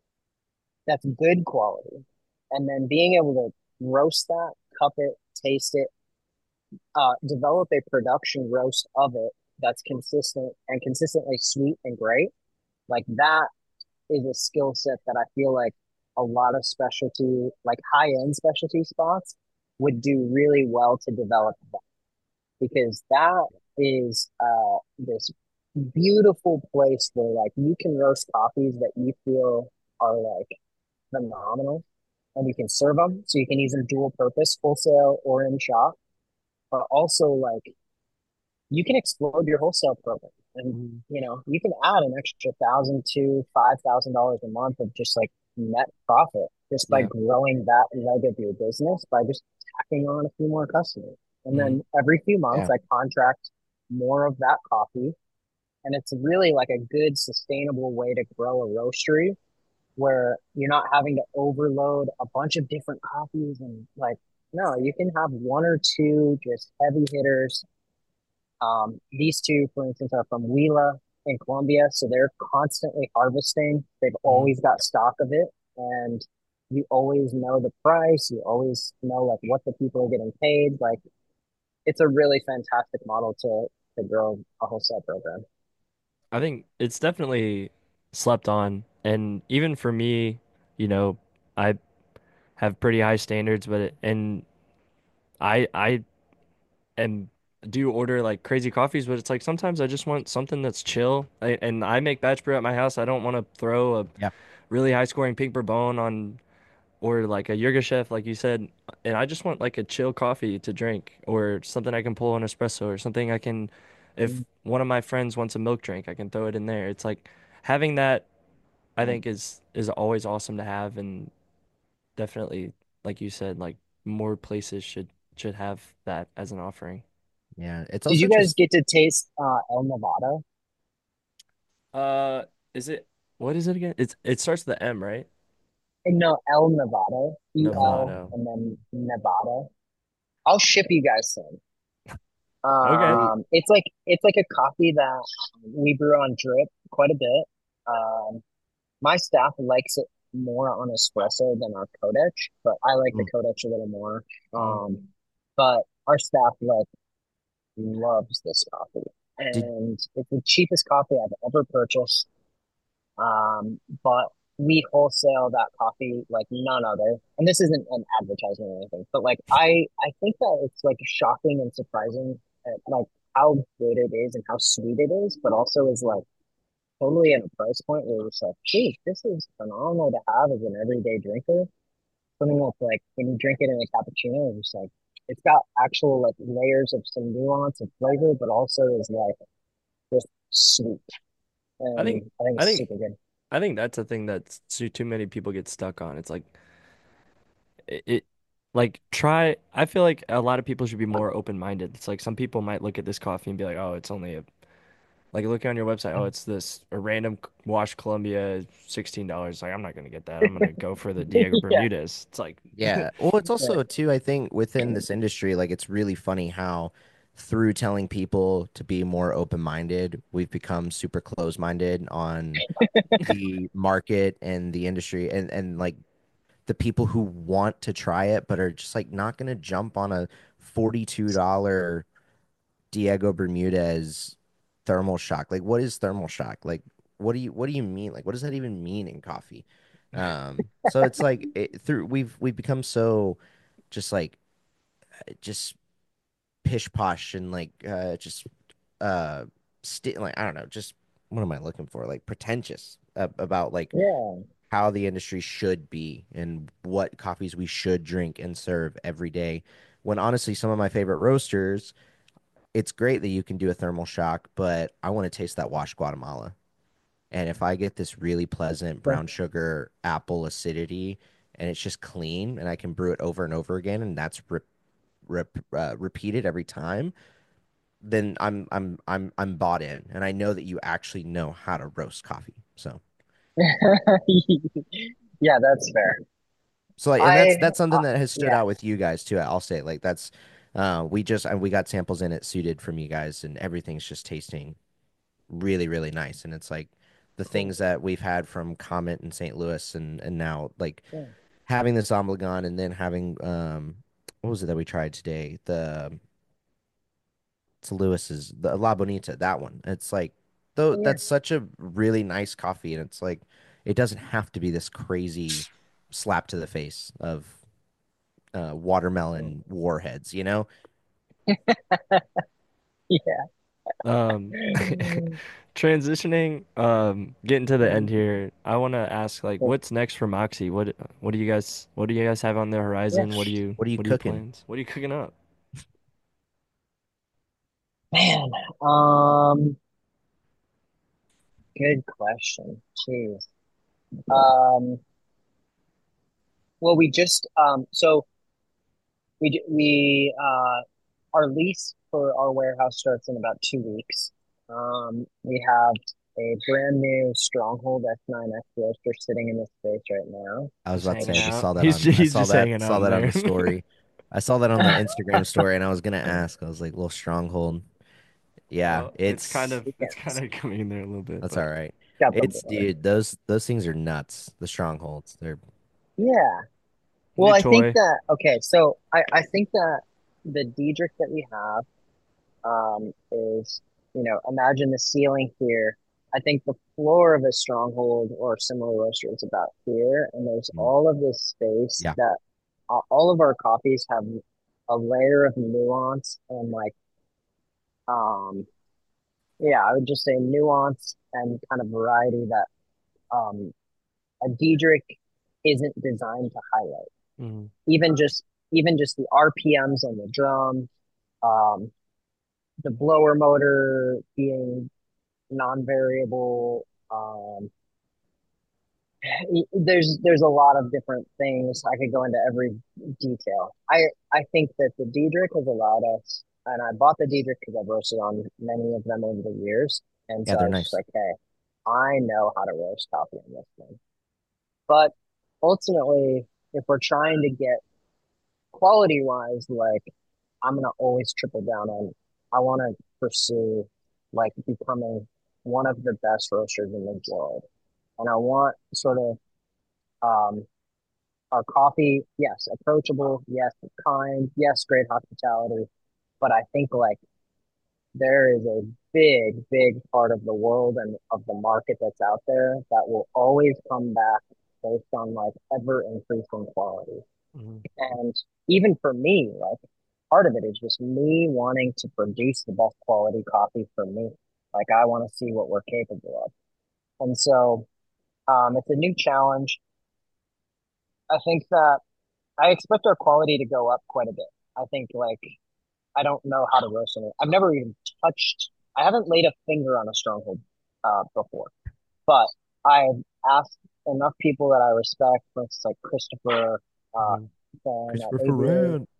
S3: that's good quality. And then being able to roast that, cup it, taste it, develop a production roast of it that's consistent and consistently sweet and great. Like that is a skill set that I feel like a lot of specialty, like high end specialty spots would do really well to develop that because that is this beautiful place where like you can roast coffees that you feel are like phenomenal and you can serve them so you can use them dual purpose wholesale or in shop but also like you can explode your wholesale program and
S2: Hmm.
S3: you can add an extra $1,000 to $5,000 a month of just like net profit just by
S1: Yeah.
S3: growing that leg of your business by just tacking on a few more customers and
S1: Hmm.
S3: then every few months
S2: Yeah.
S3: I contract more of that coffee and it's really like a good sustainable way to grow a roastery where you're not having to overload a bunch of different coffees and like no you can have one or two just heavy hitters. These two, for instance, are from Huila in Colombia, so they're constantly harvesting. They've
S1: Hmm.
S3: always got stock of it, and you always know the price. You always know like what the people are getting paid. Like it's a really fantastic model to grow a wholesale program.
S1: I think it's definitely slept on. And even for me, you know, I have pretty high standards, and I am do order like crazy coffees, but it's like sometimes I just want something that's chill. And I make batch brew at my house. I don't want to throw a
S2: Yeah.
S1: really high scoring pink bourbon on or like a Yirgacheffe, like you said. And I just want like a chill coffee to drink or something I can pull an espresso or something I can, if one of my friends wants a milk drink, I can throw it in there. It's like having that, I think is always awesome to have and definitely, like you said, like more places should have that as an offering.
S2: Yeah. It's
S3: Did
S2: also
S3: you guys
S2: just
S3: get to taste El Nevado?
S1: Uh, is it what is it again? It starts with the M, right?
S3: No, El Nevado, EL
S1: Novato.
S3: and then Nevada. I'll ship you guys some.
S1: Okay.
S2: wait.
S3: It's like a coffee that we brew on drip quite a bit. Um, my staff likes it more on espresso than our Codex, but I like the
S2: Mm,
S3: Codex a little more.
S1: Mm.
S3: But our staff like loves this coffee,
S2: did
S3: and it's the cheapest coffee I've ever purchased. But we wholesale that coffee like none other. And this isn't an advertisement or anything, but like I think that it's like shocking and surprising at like how good it is and how sweet it is, but also is like totally at a price point where it's like, geez, this is phenomenal to have as an everyday drinker. Something that's like when you drink it in a cappuccino, it's just like it's got actual like layers of some nuance and flavor, but also is like just sweet.
S1: I think
S3: And I think
S1: I
S3: it's
S1: think
S3: super good.
S1: I think that's a thing that too many people get stuck on. It's like it like try I feel like a lot of people should be more open-minded. It's like some people might look at this coffee and be like, "Oh, it's only a like look on your website, oh, it's this a random wash Columbia $16." Like I'm not gonna get that. I'm gonna go for the Diego
S3: Yeah.
S1: Bermudez. It's like
S2: Yeah. Well, it's
S3: Yeah.
S2: also too, I think within this industry, like it's really funny how through telling people to be more open-minded, we've become super close-minded on the market and the industry and like the people who want to try it but are just like not going to jump on a $42 Diego Bermudez thermal shock. Like what is thermal shock? Like what do you mean? Like what does that even mean in coffee? So it's like through we've become so just like just pish posh and like just uh like I don't know, just what am I looking for? Like pretentious about like
S3: Yeah.
S2: how the industry should be and what coffees we should drink and serve every day. When honestly, some of my favorite roasters, it's great that you can do a thermal shock, but I want to taste that washed Guatemala. And if I get this really pleasant brown sugar apple acidity and it's just clean and I can brew it over and over again and that's repeated every time, then I'm bought in and I know that you actually know how to roast coffee.
S3: Yeah, that's fair.
S2: So like, and that's
S3: I,
S2: that's
S3: uh,
S2: something that has stood
S3: yeah,
S2: out with you guys too. I'll say like that's we got samples in it suited from you guys and everything's just tasting really really nice. And it's like the
S3: cool.
S2: things that we've had from Comet in St. Louis and now like
S3: Yeah,
S2: having this Omegon and then having what was it that we tried today? It's Lewis's the La Bonita, that one. It's like though
S3: yeah,
S2: that's such a really nice coffee and it's like it doesn't have to be this crazy slap to the face of watermelon warheads, you know?
S3: yeah.
S1: Um, transitioning, getting to the end
S3: Um,
S1: here, I want to ask like what's next for Moxie? What do you guys have on the
S3: yeah,
S1: horizon?
S2: What are you
S1: What are your
S2: cooking?
S1: plans? What are you cooking up?
S3: man. Um, Good question. Jeez. Um, well, we just so our lease for our warehouse starts in about 2 weeks. We have a brand new Stronghold F9X roaster sitting in this space right now,
S2: I was
S1: Just
S2: about to say
S1: hanging
S2: I just
S1: out.
S2: saw that on
S1: He's just hanging
S2: saw
S1: out in
S2: that on
S1: there.
S2: the story. I saw that on the Instagram story and I was gonna ask. I was like, little stronghold. Yeah,
S1: Well, it's kind
S3: Weekends.
S1: of coming in there a little bit,
S2: that's all
S1: but
S2: right.
S3: Got the
S2: It's
S3: boy.
S2: dude, those things are nuts. The strongholds. They're
S3: Yeah. Well,
S1: new
S3: I think
S1: toy.
S3: that okay, so I think that the Diedrich that we have is, imagine the ceiling here. I think the floor of a stronghold or similar roaster is about here, and there's
S2: mm,
S3: all of this space
S2: yeah,
S3: that all of our coffees have a layer of nuance and like, um, yeah, I would just say nuance and kind of variety that um, a Diedrich isn't designed to highlight.
S1: Mhm.
S3: Even just even just the RPMs on the drum, um, the blower motor being non-variable. There's a lot of different things. I could go into every detail. I think that the Diedrich has allowed us, and I bought the Diedrich because I've roasted on many of them over the years, and
S2: yeah,
S3: so I
S2: they're
S3: was just
S2: nice.
S3: like, hey, I know how to roast coffee on this thing. But ultimately, if we're trying to get quality wise, like I'm gonna always triple down on. I want to pursue like becoming one of the best roasters in the world, and I want sort of um, our coffee, yes, approachable, yes, kind, yes, great hospitality, but I think like there is a big, big part of the world and of the market that's out there that will always come back based on like ever increasing quality.
S1: Mhm.
S3: And even for me, like part of it is just me wanting to produce the best quality coffee for me. Like I want to see what we're capable of. And so it's a new challenge. I think that I expect our quality to go up quite a bit. I think like I don't know how to roast it. I've never even touched. I haven't laid a finger on a stronghold before, but I've asked enough people that I respect, for instance, like Christopher, uh,
S1: Mhm.
S3: and
S2: Christopher
S3: Adrian.
S2: Ferran.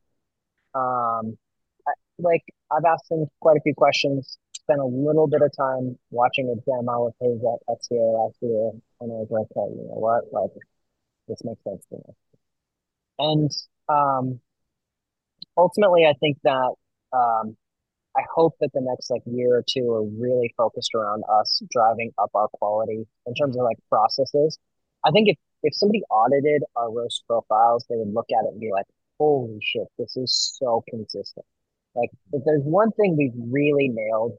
S3: Like I've asked him quite a few questions. Spent a little bit of time watching a demo of his at SCA last year, and I was like, hey, you know what? Like this makes sense to me. And um, ultimately, I think that um, I hope that the next like year or two are really focused around us driving up our quality in terms of like processes. I think if somebody audited our roast profiles, they would look at it and be like, "Holy shit, this is so consistent." Like, if there's one thing we've really nailed,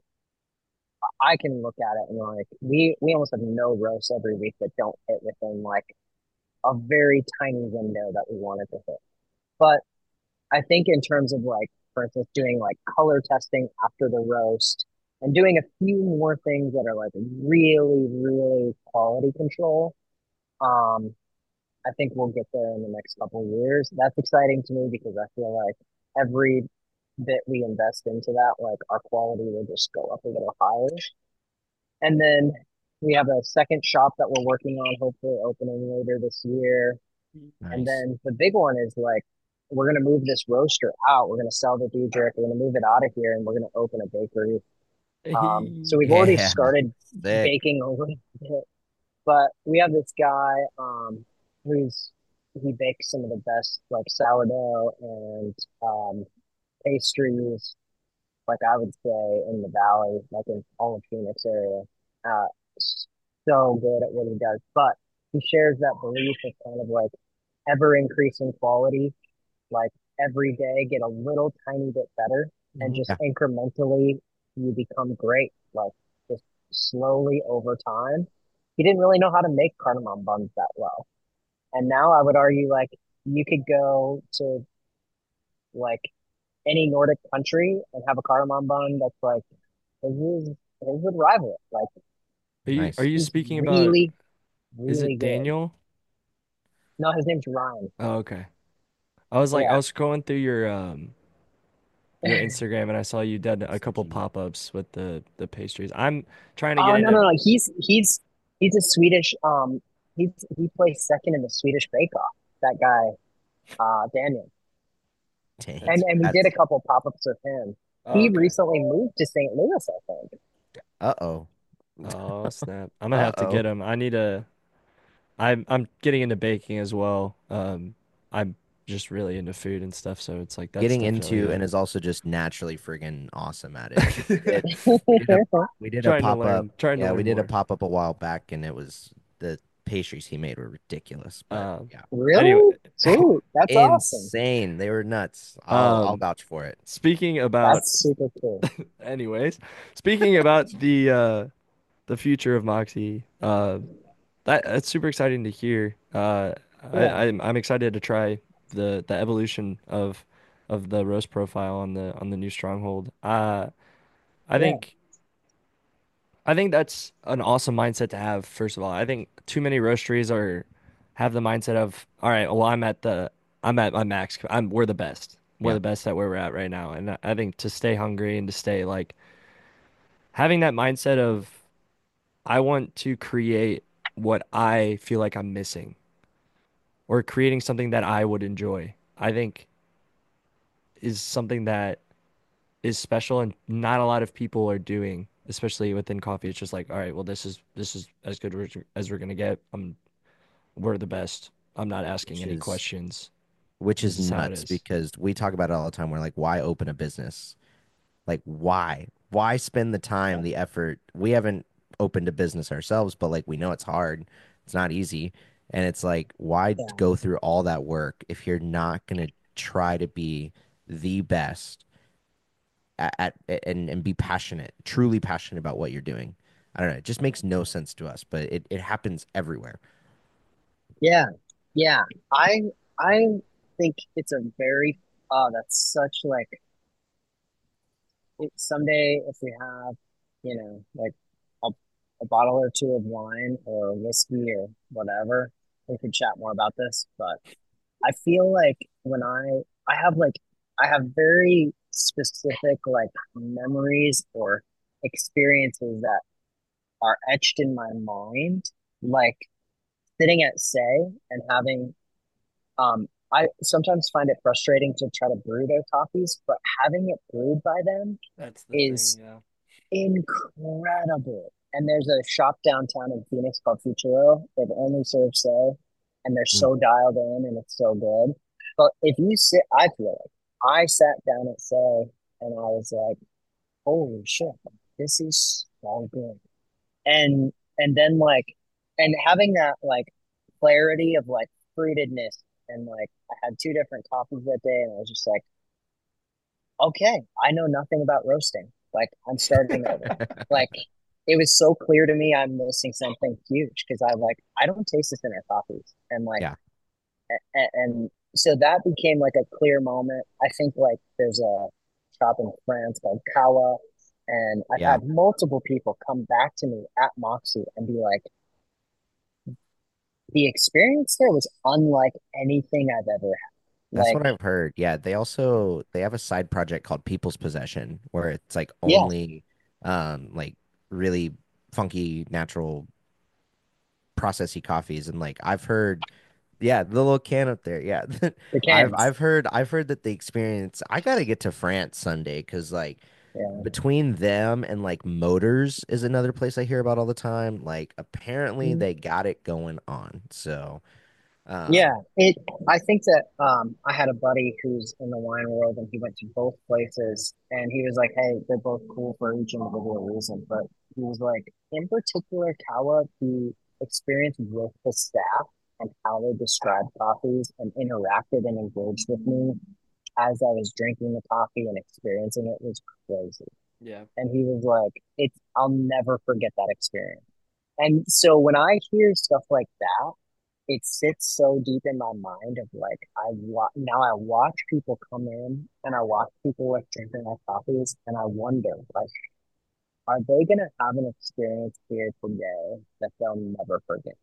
S3: I can look at it and like we almost have no roasts every week that don't hit within like a very tiny window that we wanted to hit. But I think in terms of like, for instance, doing like color testing after the roast and doing a few more things that are like really, really quality control. Um, I think we'll get there in the next couple of years. That's exciting to me because I feel like every bit we invest into that, like our quality will just go up a little higher. And then we have a second shop that we're working on, hopefully opening later this year. And
S2: Nice.
S3: then the big one is like, we're going to move this roaster out. We're going to sell the Diedrich. We're going to move it out of here and we're going to open a bakery. So we've already
S2: Yeah.
S3: started
S2: Sick.
S3: baking a little bit, but we have this guy, who's, he bakes some of the best like sourdough and, pastries, like I would say in the valley, like in all of Phoenix area. Uh, so good at what he does, but he shares that belief of kind of like ever increasing quality, like every day get a little tiny bit better and
S1: Mhm.
S3: just
S2: Yeah.
S3: incrementally you become great. Like just slowly over time. He didn't really know how to make cardamom buns that well. And now I would argue like you could go to like any Nordic country and have a cardamom bun that's like his would rival it. Like
S1: Are
S2: Nice.
S1: you
S3: he's
S1: speaking about,
S3: really,
S1: is
S3: really
S1: it
S3: good.
S1: Daniel?
S3: No, his name's Ryan.
S1: Oh, okay. I
S3: Yeah.
S1: was scrolling through your Instagram and I saw you did a couple pop-ups with the pastries. I'm trying to get
S3: Oh no,
S1: into
S3: no, no. He's a Swedish. He plays second in the Swedish Bake Off. That guy, Daniel,
S2: Dang.
S3: and we did a
S2: That's
S3: couple pop ups with him.
S1: Oh,
S3: He
S1: okay.
S3: recently moved to St. Louis, I think.
S2: uh-oh.
S1: Oh, snap. I'm gonna have to
S2: Uh-oh.
S1: get him. I'm getting into baking as well. I'm just really into food and stuff, so it's like that's
S2: Getting
S1: definitely
S2: into
S1: a
S2: and is also just naturally friggin' awesome at it. We did we did a we did a pop-up.
S1: trying to
S2: Yeah, we
S1: learn
S2: did a
S1: more.
S2: pop-up a while back and it was the pastries he made were ridiculous, but
S1: Um,
S2: yeah.
S1: anyway,
S3: Really? Dude, that's awesome.
S2: Insane. They were nuts. I'll
S1: um,
S2: vouch for it.
S1: speaking about,
S3: That's super cool.
S1: anyways, speaking about the future of Moxie, that's super exciting to hear.
S3: Yeah,
S1: I'm excited to try the evolution of the roast profile on the new Stronghold. I
S3: yeah,
S1: think I think that's an awesome mindset to have. First of all, I think too many roasteries are have the mindset of, all right, well, I'm at my max. We're the best. We're
S2: Yeah.
S1: the best at where we're at right now. And I think to stay hungry and to stay like having that mindset of I want to create what I feel like I'm missing or creating something that I would enjoy, I think is something that is special and not a lot of people are doing, especially within coffee. It's just like, all right, well, this is as good as we're gonna get. We're the best. I'm not asking
S2: Which
S1: any
S2: is
S1: questions.
S2: which is
S1: This is how it
S2: nuts
S1: is.
S2: because we talk about it all the time. We're like, why open a business? Like, why? Why spend the time, the effort? We haven't opened a business ourselves, but like we know it's hard. It's not easy. And it's like, why
S3: yeah,
S2: go through all that work if you're not gonna try to be the best and be passionate, truly passionate about what you're doing? I don't know. It just makes no sense to us, but it happens everywhere.
S3: yeah, yeah. I I think it's a very that's such like someday if we have, like a, a bottle or two of wine or whiskey or whatever, we could chat more about this. But I feel like when I have very specific like memories or experiences that are etched in my mind, like sitting at Say and having I sometimes find it frustrating to try to brew their coffees, but having it brewed by them
S1: That's the thing,
S3: is
S1: yeah.
S3: incredible. And there's a shop downtown in Phoenix called Futuro. They've only served Say, and they're
S2: Mm.
S3: so dialed in, and it's so good. But if you sit, I feel like I sat down at Say, and I was like, holy shit, this is so good. And then like and having that like clarity of like fruitedness and like I had two different coffees that day and I was just like, okay, I know nothing about roasting. Like I'm starting over. Like it was so clear to me I'm missing something huge because I don't taste this in our coffees. And like
S2: Yeah.
S3: and so that became like a clear moment. I think like there's a shop in France called Kawa, and I've
S2: Yeah.
S3: had multiple people come back to me at Moxie and be like, the experience there was unlike anything I've ever had.
S2: That's
S3: Like,
S2: what I've heard. Yeah, they have a side project called People's Possession where it's like
S3: yeah,
S2: only like really funky natural processy coffees and like I've heard yeah, the little can up there. Yeah.
S3: the
S2: I've
S3: cans.
S2: I've heard I've heard that the experience I gotta get to France Sunday because like
S3: Yeah.
S2: between them and like Motors is another place I hear about all the time. Like apparently they got it going on. So
S3: Yeah,
S2: um
S3: it. I think that I had a buddy who's in the wine world, and he went to both places, and he was like, "Hey, they're both cool for each individual reason." But he was like, in particular, Kawa, the experience with the staff and how they described coffees and interacted and engaged with me as I was drinking the coffee and experiencing it was crazy.
S1: Yeah.
S3: And he was like, "It's I'll never forget that experience." And so when I hear stuff like that it sits so deep in my mind of like now I watch people come in and I watch people like drinking their coffees and I wonder like are they gonna have an experience here today that they'll never forget?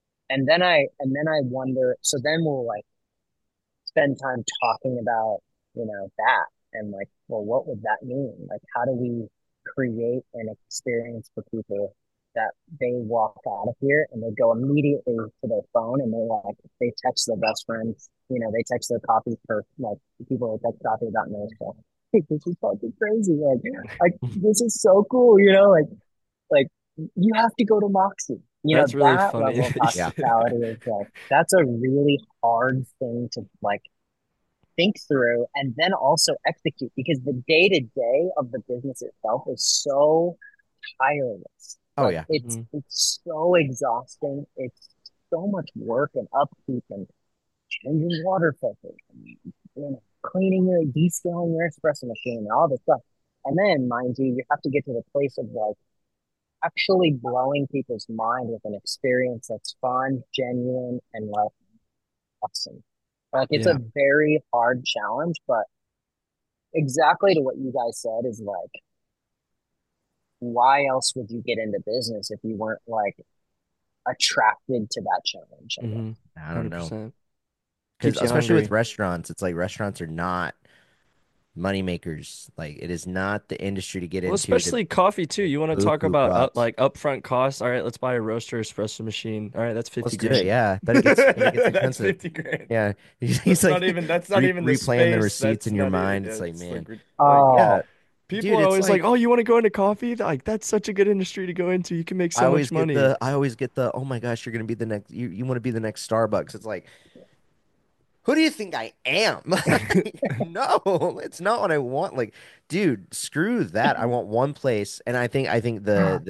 S3: And then I wonder so then we'll like spend time talking about that and like well what would that mean? Like how do we create an experience for people that they walk out of here and they go immediately to their phone and they text their best friends, they text their coffee for like people that text coffee about no stuff. This is fucking crazy. Like this is so cool, like you have to go to Moxie.
S1: That's really
S3: That
S1: funny
S3: level of
S1: that you
S2: yeah.
S1: say that.
S3: hospitality is like that's a really hard thing to like think through and then also execute because the day to day of the business itself is so tireless.
S2: Oh
S3: Like
S2: yeah.
S3: it's so exhausting. It's so much work and upkeep and changing water filters and cleaning your descaling your espresso machine and all this stuff. And then, mind you, you have to get to the place of like actually blowing people's mind with an experience that's fun, genuine, and like awesome. Like it's a
S1: Yeah.
S3: very hard challenge, but exactly to what you guys said is like, why else would you get into business if you weren't like attracted to that challenge, I guess.
S1: Mm-hmm.
S2: I don't know.
S1: 100%.
S2: Because
S1: Keeps you
S2: especially with
S1: hungry.
S2: restaurants, it's like restaurants are not money makers. Like it is not the industry to get
S1: Well,
S2: into to
S1: especially coffee too. You want to talk
S2: poo-poo
S1: about
S2: bucks.
S1: like upfront costs. All right, let's buy a roaster espresso machine. All right, that's 50
S2: Let's do it.
S1: grand.
S2: Yeah. Bet it gets
S1: That's
S2: expensive.
S1: 50 grand.
S2: Yeah. He's like
S1: That's not even the
S2: replaying the
S1: space.
S2: receipts
S1: That's
S2: in your
S1: not even,
S2: mind.
S1: yeah,
S2: It's like,
S1: it's
S2: man, but yeah,
S3: Oh,
S1: people
S2: dude,
S1: are
S2: it's
S1: always like,
S2: like
S1: "Oh, you want to go into coffee? Like that's such a good industry to go into. You can make so much money."
S2: I always get the oh my gosh, you're gonna be the next you want to be the next Starbucks. It's like who do you think I am? No, it's not what I want. Like, dude, screw that. I want one place, and I think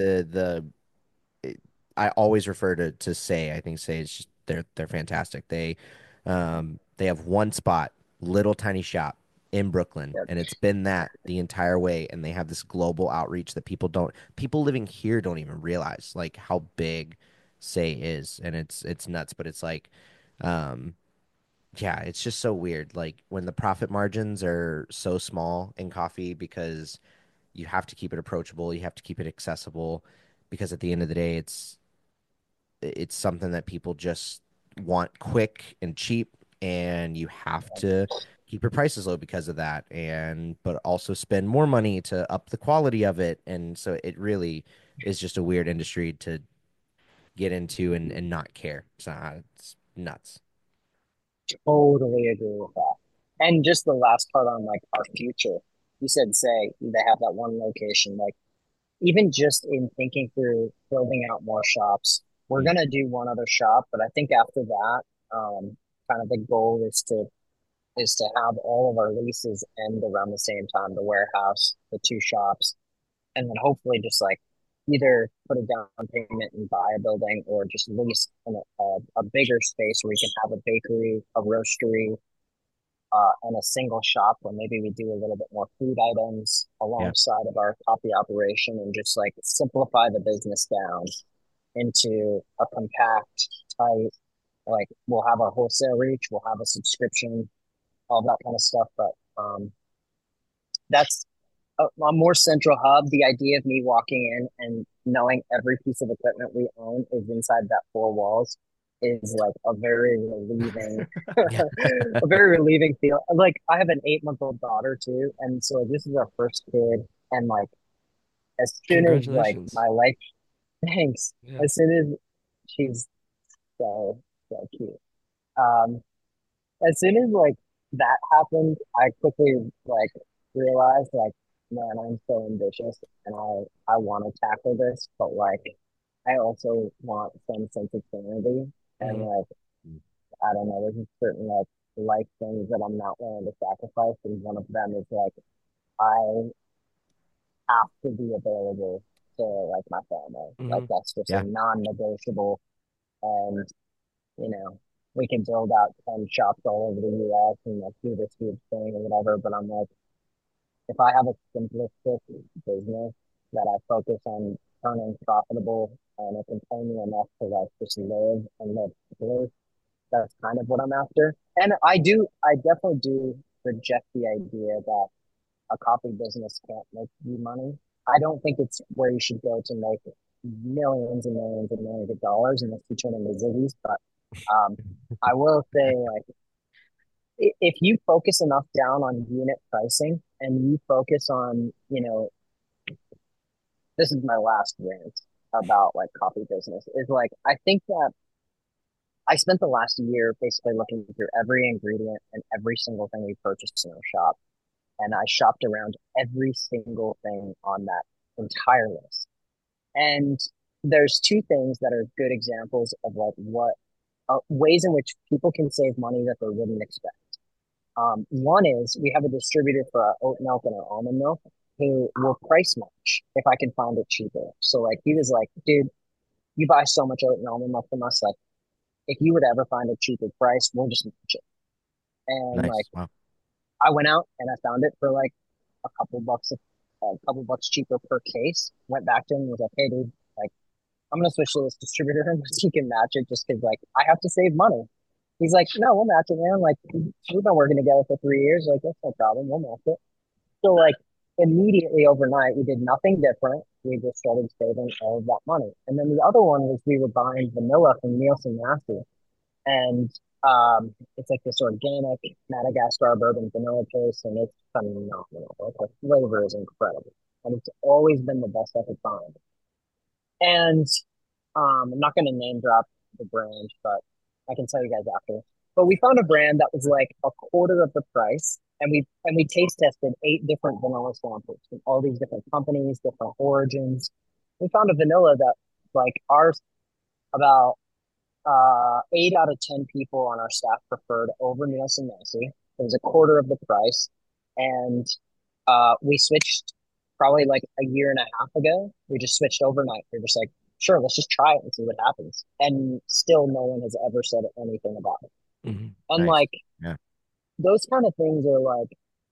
S2: I always refer to Say. I think Say is just they're fantastic. They have one spot, little tiny shop in Brooklyn,
S3: yeah,
S2: and it's been that the entire way. And they have this global outreach that people living here don't even realize like how big Say is, and it's nuts. But it's like, um, yeah, it's just so weird. Like when the profit margins are so small in coffee because you have to keep it approachable, you have to keep it accessible, because at the end of the day, it's something that people just want quick and cheap, and you have to keep your prices low because of that, and but also spend more money to up the quality of it, and so it really is just a weird industry to get into and not care. So it's nuts.
S3: totally agree with that. And just the last part on like our future, you said say they have that one location. Like even just in thinking through building out more shops, we're gonna do one other shop, but I think after that, kind of the goal is to is to have all of our leases end around the same time, the warehouse, the two shops, and then hopefully just like either put a down payment and buy a building or just lease a bigger space where we can have a bakery, a roastery, and a single shop where maybe we do a little bit more food items
S2: Yeah.
S3: alongside of our coffee operation and just like simplify the business down into a compact, tight, like we'll have a wholesale reach, we'll have a subscription, all that kind of stuff. But that's a more central hub. The idea of me walking in and knowing every piece of equipment we own is inside that four walls is like a very relieving,
S2: Yeah.
S3: a very relieving feel. Like I have an 8-month-old daughter too, and so this is our first kid, and like as soon as like
S1: Congratulations.
S3: my life, thanks.
S1: Yeah.
S3: As soon as she's so cute. Um, as soon as like that happened, I quickly like realized like, man, I'm so ambitious and I want to tackle this, but like I also want some sense of sanity and
S1: Hmm.
S3: like I don't know, there's just certain like life things that I'm not willing to sacrifice, and one of them is like I have to be available to like my family. Like
S1: Hmm.
S3: that's just a
S2: Yeah.
S3: non-negotiable, and you know, we can build out 10 shops all over the US and like do this huge thing or whatever. But I'm like, if I have a simplistic business that I focus on turning profitable and it can pay me enough to like just live and live happily, that's kind of what I'm after. And I definitely do reject the idea that a coffee business can't make you money. I don't think it's where you should go to make millions and millions and millions of dollars unless you turn into Ziggy's. But I will say, like, if you focus enough down on unit pricing and you focus on, this is my last rant about like coffee business is like, I think that I spent the last year basically looking through every ingredient and every single thing we purchased in our shop. And I shopped around every single thing on that entire list. And there's two things that are good examples of like what ways in which people can save money that they wouldn't expect. One is we have a distributor for our oat milk and our almond milk who will price match if I can find it cheaper. So like he was like, dude, you buy so much oat and almond milk from us, like if you would ever find a cheaper price, we'll just match it. And like
S2: Nice. Wow.
S3: I went out and I found it for like a couple bucks cheaper per case. Went back to him and was like, hey dude, like I'm gonna switch to this distributor and he can match it just because like I have to save money. He's like, no, we'll match it, man. Like we've been working together for 3 years. Like that's no problem. We'll match it. So like immediately overnight, we did nothing different. We just started saving all of that money. And then the other one was we were buying vanilla from Nielsen Massey, and it's like this organic Madagascar bourbon vanilla taste, and it's phenomenal. Like the flavor is incredible, and it's always been the best I could find. And I'm not going to name drop the brand, but I can tell you guys after. But we found a brand that was like a quarter of the price, and we taste tested 8 different vanilla samples from all these different companies, different origins. We found a vanilla that like ours about 8 out of 10 people on our staff preferred over Nielsen Massey. It was a quarter of the price, and we switched probably like a year and a half ago. We just switched overnight. We are just like, sure, let's just try it and see what happens. And still, no one has ever said anything about it.
S1: Hmm.
S3: And
S2: Nice.
S3: like
S2: Yeah.
S3: those kind of things are like,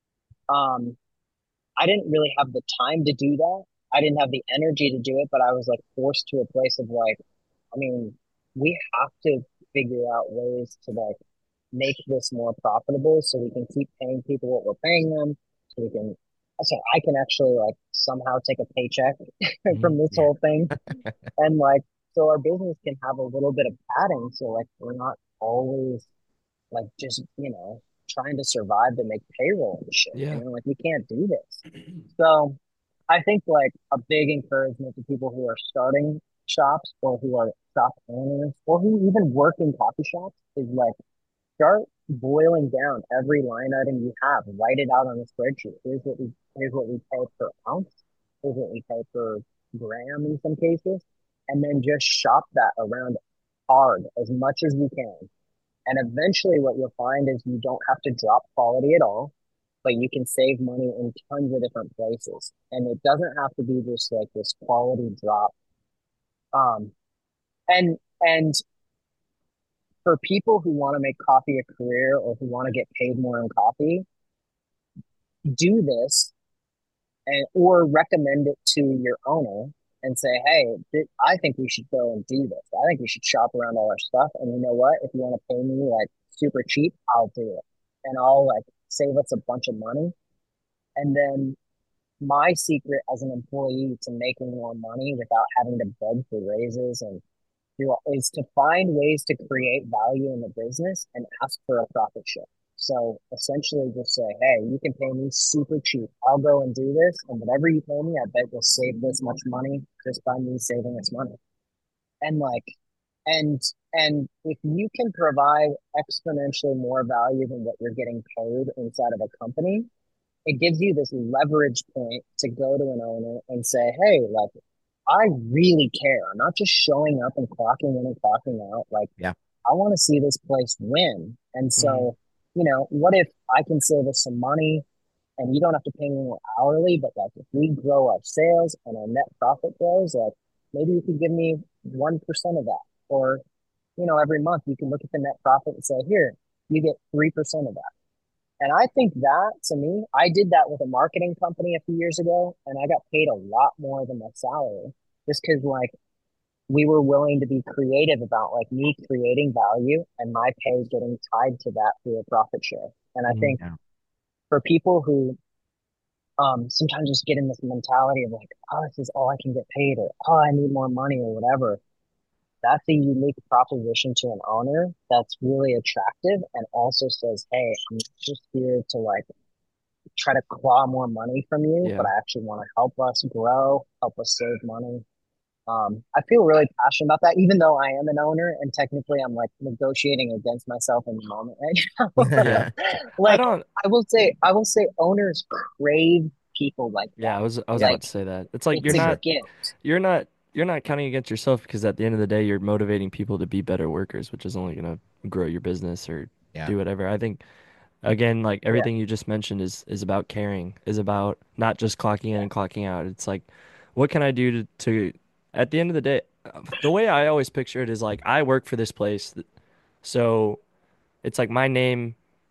S3: um, I didn't really have the time to do that. I didn't have the energy to do it, but I was like forced to a place of like, I mean, we have to figure out ways to like make this more profitable so we can keep paying people what we're paying them, so we can so I can actually like somehow take a paycheck
S1: Hmm.
S3: from this
S2: Yeah.
S3: whole thing, and like so our business can have a little bit of padding so like we're not always like just trying to survive to make payroll and shit,
S1: Yeah.
S3: like we can't do this. So I think like a big encouragement to people who are starting shops or who are shop owners or who even work in coffee shops is like start boiling down every line item you have. Write it out on a spreadsheet. Here's what we pay per ounce. Here's what we pay per gram in some cases, and then just shop that around hard as much as we can. And eventually what you'll find is you don't have to drop quality at all, but you can save money in tons of different places. And it doesn't have to be just like this quality drop. Um, and for people who want to make coffee a career or who want to get paid more in coffee, do this and or recommend it to your owner and say, "Hey, I think we should go and do this. I think we should shop around all our stuff. And you know what? If you want to pay me like super cheap, I'll do it, and I'll like save us a bunch of money." And then my secret as an employee to making more money without having to beg for raises and is to find ways to create value in the business and ask for a profit share. So essentially just say, hey, you can pay me super cheap. I'll go and do this. And whatever you pay me, I bet you'll save this much money just by me saving this money. And like, and, and if you can provide exponentially more value than what you're getting paid inside of a company, it gives you this leverage point to go to an owner and say, hey, like, I really care. I'm not just showing up and clocking in and clocking out. Like,
S2: Yeah.
S3: I want to see this place win. And
S1: Hmm.
S3: so, what if I can save us some money and you don't have to pay me more hourly, but like if we grow our sales and our net profit grows, like maybe you could give me 1% of that. Or, every month you can look at the net profit and say, here, you get 3% of that. And I think that to me, I did that with a marketing company a few years ago, and I got paid a lot more than my salary just because like we were willing to be creative about like me creating value and my pay getting tied to that through a profit share. And I
S1: Hmm.
S3: think
S2: Yeah.
S3: for people who sometimes just get in this mentality of like, oh, this is all I can get paid, or oh, I need more money, or whatever. That's a unique proposition to an owner that's really attractive and also says, hey, I'm just here to like try to claw more money from you, but
S1: Yeah.
S3: I actually want to help us grow, help us save money. I feel really passionate about that, even though I am an owner and technically I'm like negotiating against myself in the moment right now.
S1: Yeah. I
S3: Like
S1: don't.
S3: I will say owners crave people like
S1: Yeah,
S3: that.
S1: I was
S2: Yeah,
S1: about
S3: Like
S1: to say that. It's like
S3: it's
S2: for
S3: a
S2: sure.
S3: gift.
S1: you're not you're not counting against yourself because at the end of the day, you're motivating people to be better workers, which is only gonna grow your business or
S2: Yeah.
S1: do whatever. I think again, like
S3: Yeah,
S1: everything you just mentioned is about caring, is about not just clocking in
S3: yeah,
S1: and clocking out. It's like, what can I do to at the end of the day, the way I always picture it is like I work for this place, so it's like my name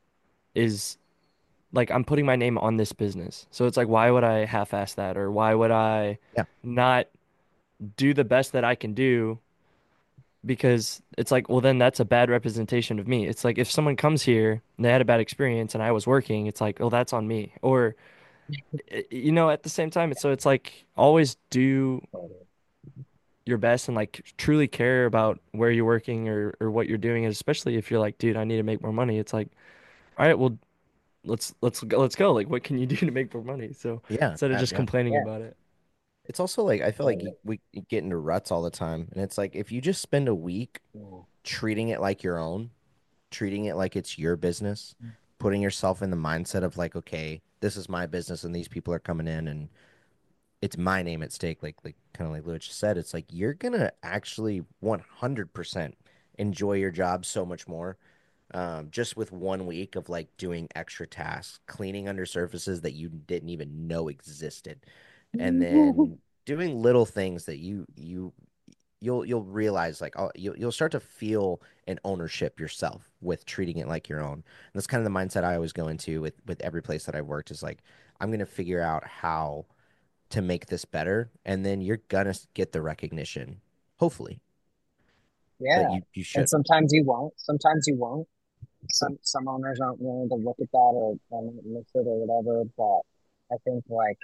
S1: is like I'm putting my name on this business. So it's like, why would I half-ass that, or why would I
S2: Yeah.
S1: not do the best that I can do? Because it's like, well, then that's a bad representation of me. It's like if someone comes here and they had a bad experience and I was working, it's like, oh, that's on me. Or, at the same time, it's like always do your best and like truly care about where you're working or what you're doing. And especially if you're like, dude, I need to make more money. It's like, all right, well, let's go. Like, what can you do to make more money? So
S2: Yeah.
S1: instead of just
S2: Yeah.
S1: complaining
S3: yeah.
S1: about it.
S2: It's also like I feel like
S3: Totally.
S2: we get into ruts all the time, and it's like if you just spend a week
S3: Yeah.
S2: treating it like your own, treating it like it's your business, putting yourself in the mindset of like, okay, this is my business and these people are coming in and it's my name at stake, like kind of like Luch said, it's like you're gonna actually 100% enjoy your job so much more. Just with 1 week of like doing extra tasks, cleaning under surfaces that you didn't even know existed, and then doing little things that you'll realize like oh you'll start to feel an ownership yourself with treating it like your own. And that's kind of the mindset I always go into with every place that I've worked is like I'm gonna figure out how to make this better, and then you're gonna get the recognition, hopefully, that
S3: Yeah.
S2: you
S3: And
S2: should.
S3: sometimes you won't. Sometimes you won't. Some owners aren't willing to look at that or miss it or whatever. But I think like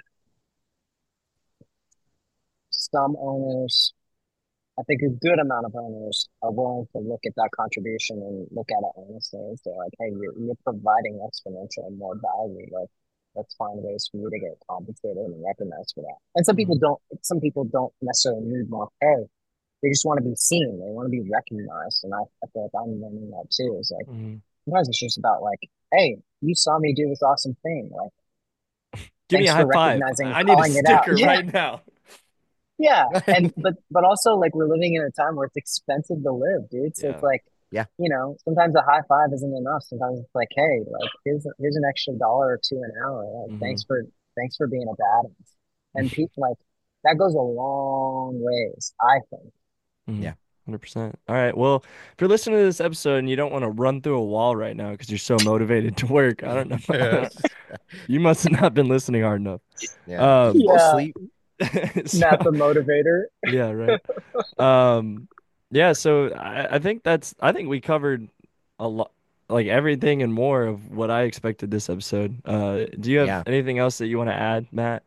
S3: some owners, I think a good amount of owners are willing to look at that contribution and look at it honestly and say like, hey, you're providing exponential and more value. Like, let's find ways for you to get compensated and recognized for that. And some people
S1: Hmm.
S3: don't. Some people don't necessarily need more pay. They just want to be seen. They want to be recognized. And I feel like I'm learning that too. It's like
S1: Hmm.
S3: sometimes it's just about like, hey, you saw me do this awesome thing. Like,
S1: Give me
S3: thanks
S1: a high
S3: for
S1: five.
S3: recognizing and
S1: I need a
S3: calling it out.
S1: sticker
S3: Yeah,
S1: right now.
S3: yeah. And but also like we're living in a time where it's expensive to live, dude. So
S1: Yeah.
S3: it's like
S2: Yeah.
S3: sometimes a high five isn't enough. Sometimes it's like, hey, like here's an extra dollar or two an hour. Like
S1: Hmm.
S3: thanks for being a badass. And people like that goes a long ways, I think.
S1: Hmm.
S2: Yeah.
S1: 100%. All right. Well, if you're listening to this episode and you don't want to run through a wall right now because you're so motivated to work, I don't know. You must have not been listening hard enough.
S2: Yeah.
S1: Um,
S2: Go
S3: Yeah,
S2: sleep.
S1: so
S3: Matt the motivator.
S1: yeah, right. Um, yeah, so I think we covered a lot, like everything and more of what I expected this episode. Do you have
S2: Yeah.
S1: anything else that you want to add, Matt?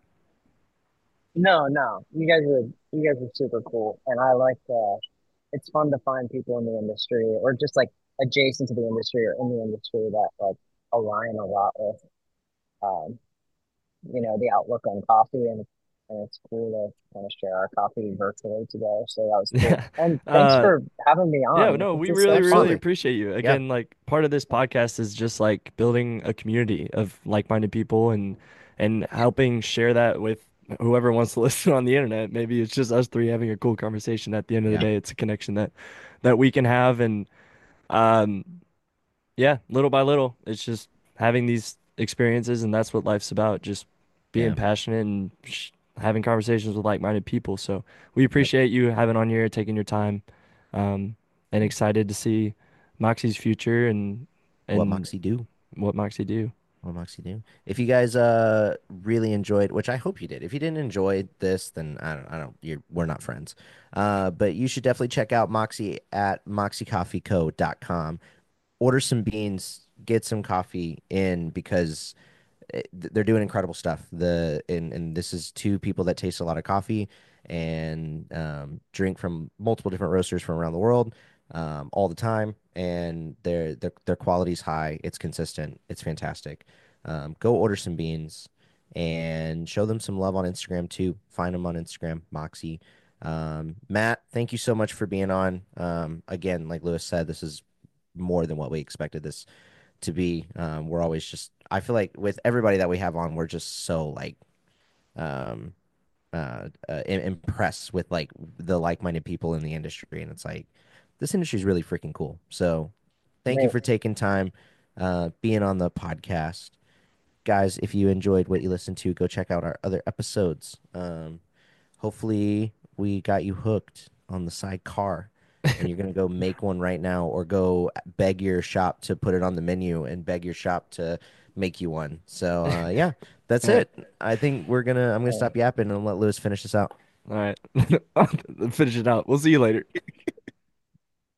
S3: No, no, you guys are super cool, and I like it's fun to find people in the industry or just like adjacent to the industry or in the industry that like align a lot with um, the outlook on coffee and it's cool to kind of share our coffee virtually today. So that was cool.
S1: Yeah.
S3: And thanks
S1: Uh,
S3: for having me
S1: yeah,
S3: on.
S1: no,
S3: This
S1: we
S3: is so
S1: really, really
S3: fun.
S2: Absolutely.
S1: appreciate you.
S2: Yeah.
S1: Again, like part of this podcast is just like building a community of like-minded people and helping share that with whoever wants to listen on the internet. Maybe it's just us three having a cool conversation. At the end of the
S2: Yeah.
S1: day, it's a connection that we can have and um yeah, little by little, it's just having these experiences, and that's what life's about, just being
S2: Yeah.
S1: passionate and sh having conversations with like-minded people. So we
S2: Yep.
S1: appreciate you having on here, taking your time, and excited to see Moxie's future
S2: What
S1: and
S2: Moxie do?
S1: what Moxie do.
S2: What Moxie do? If you guys really enjoyed, which I hope you did. If you didn't enjoy this, then I don't we're not friends. But you should definitely check out Moxie at moxiecoffeeco.com. Order some beans, get some coffee in because they're doing incredible stuff. And this is two people that taste a lot of coffee and drink from multiple different roasters from around the world all the time, and their quality's high. It's consistent. It's fantastic. Go order some beans and show them some love on Instagram too. Find them on Instagram, Moxie. Matt, thank you so much for being on. Again, like Lewis said, this is more than what we expected this to be. We're always just, I feel like with everybody that we have on, we're just so like um, impressed with like the like-minded people in the industry, and it's like this industry is really freaking cool. So thank you
S3: Great.
S2: for taking time, being on the podcast, guys. If you enjoyed what you listened to, go check out our other episodes. Hopefully, we got you hooked on the sidecar, and you're gonna go make one right now, or go beg your shop to put it on the menu, and beg your shop to make you one. So, yeah, that's
S1: All right.
S2: it. I think I'm gonna
S3: Uh,
S2: stop yapping and let Lewis finish this out.
S1: All right. Finish it out. We'll see you later.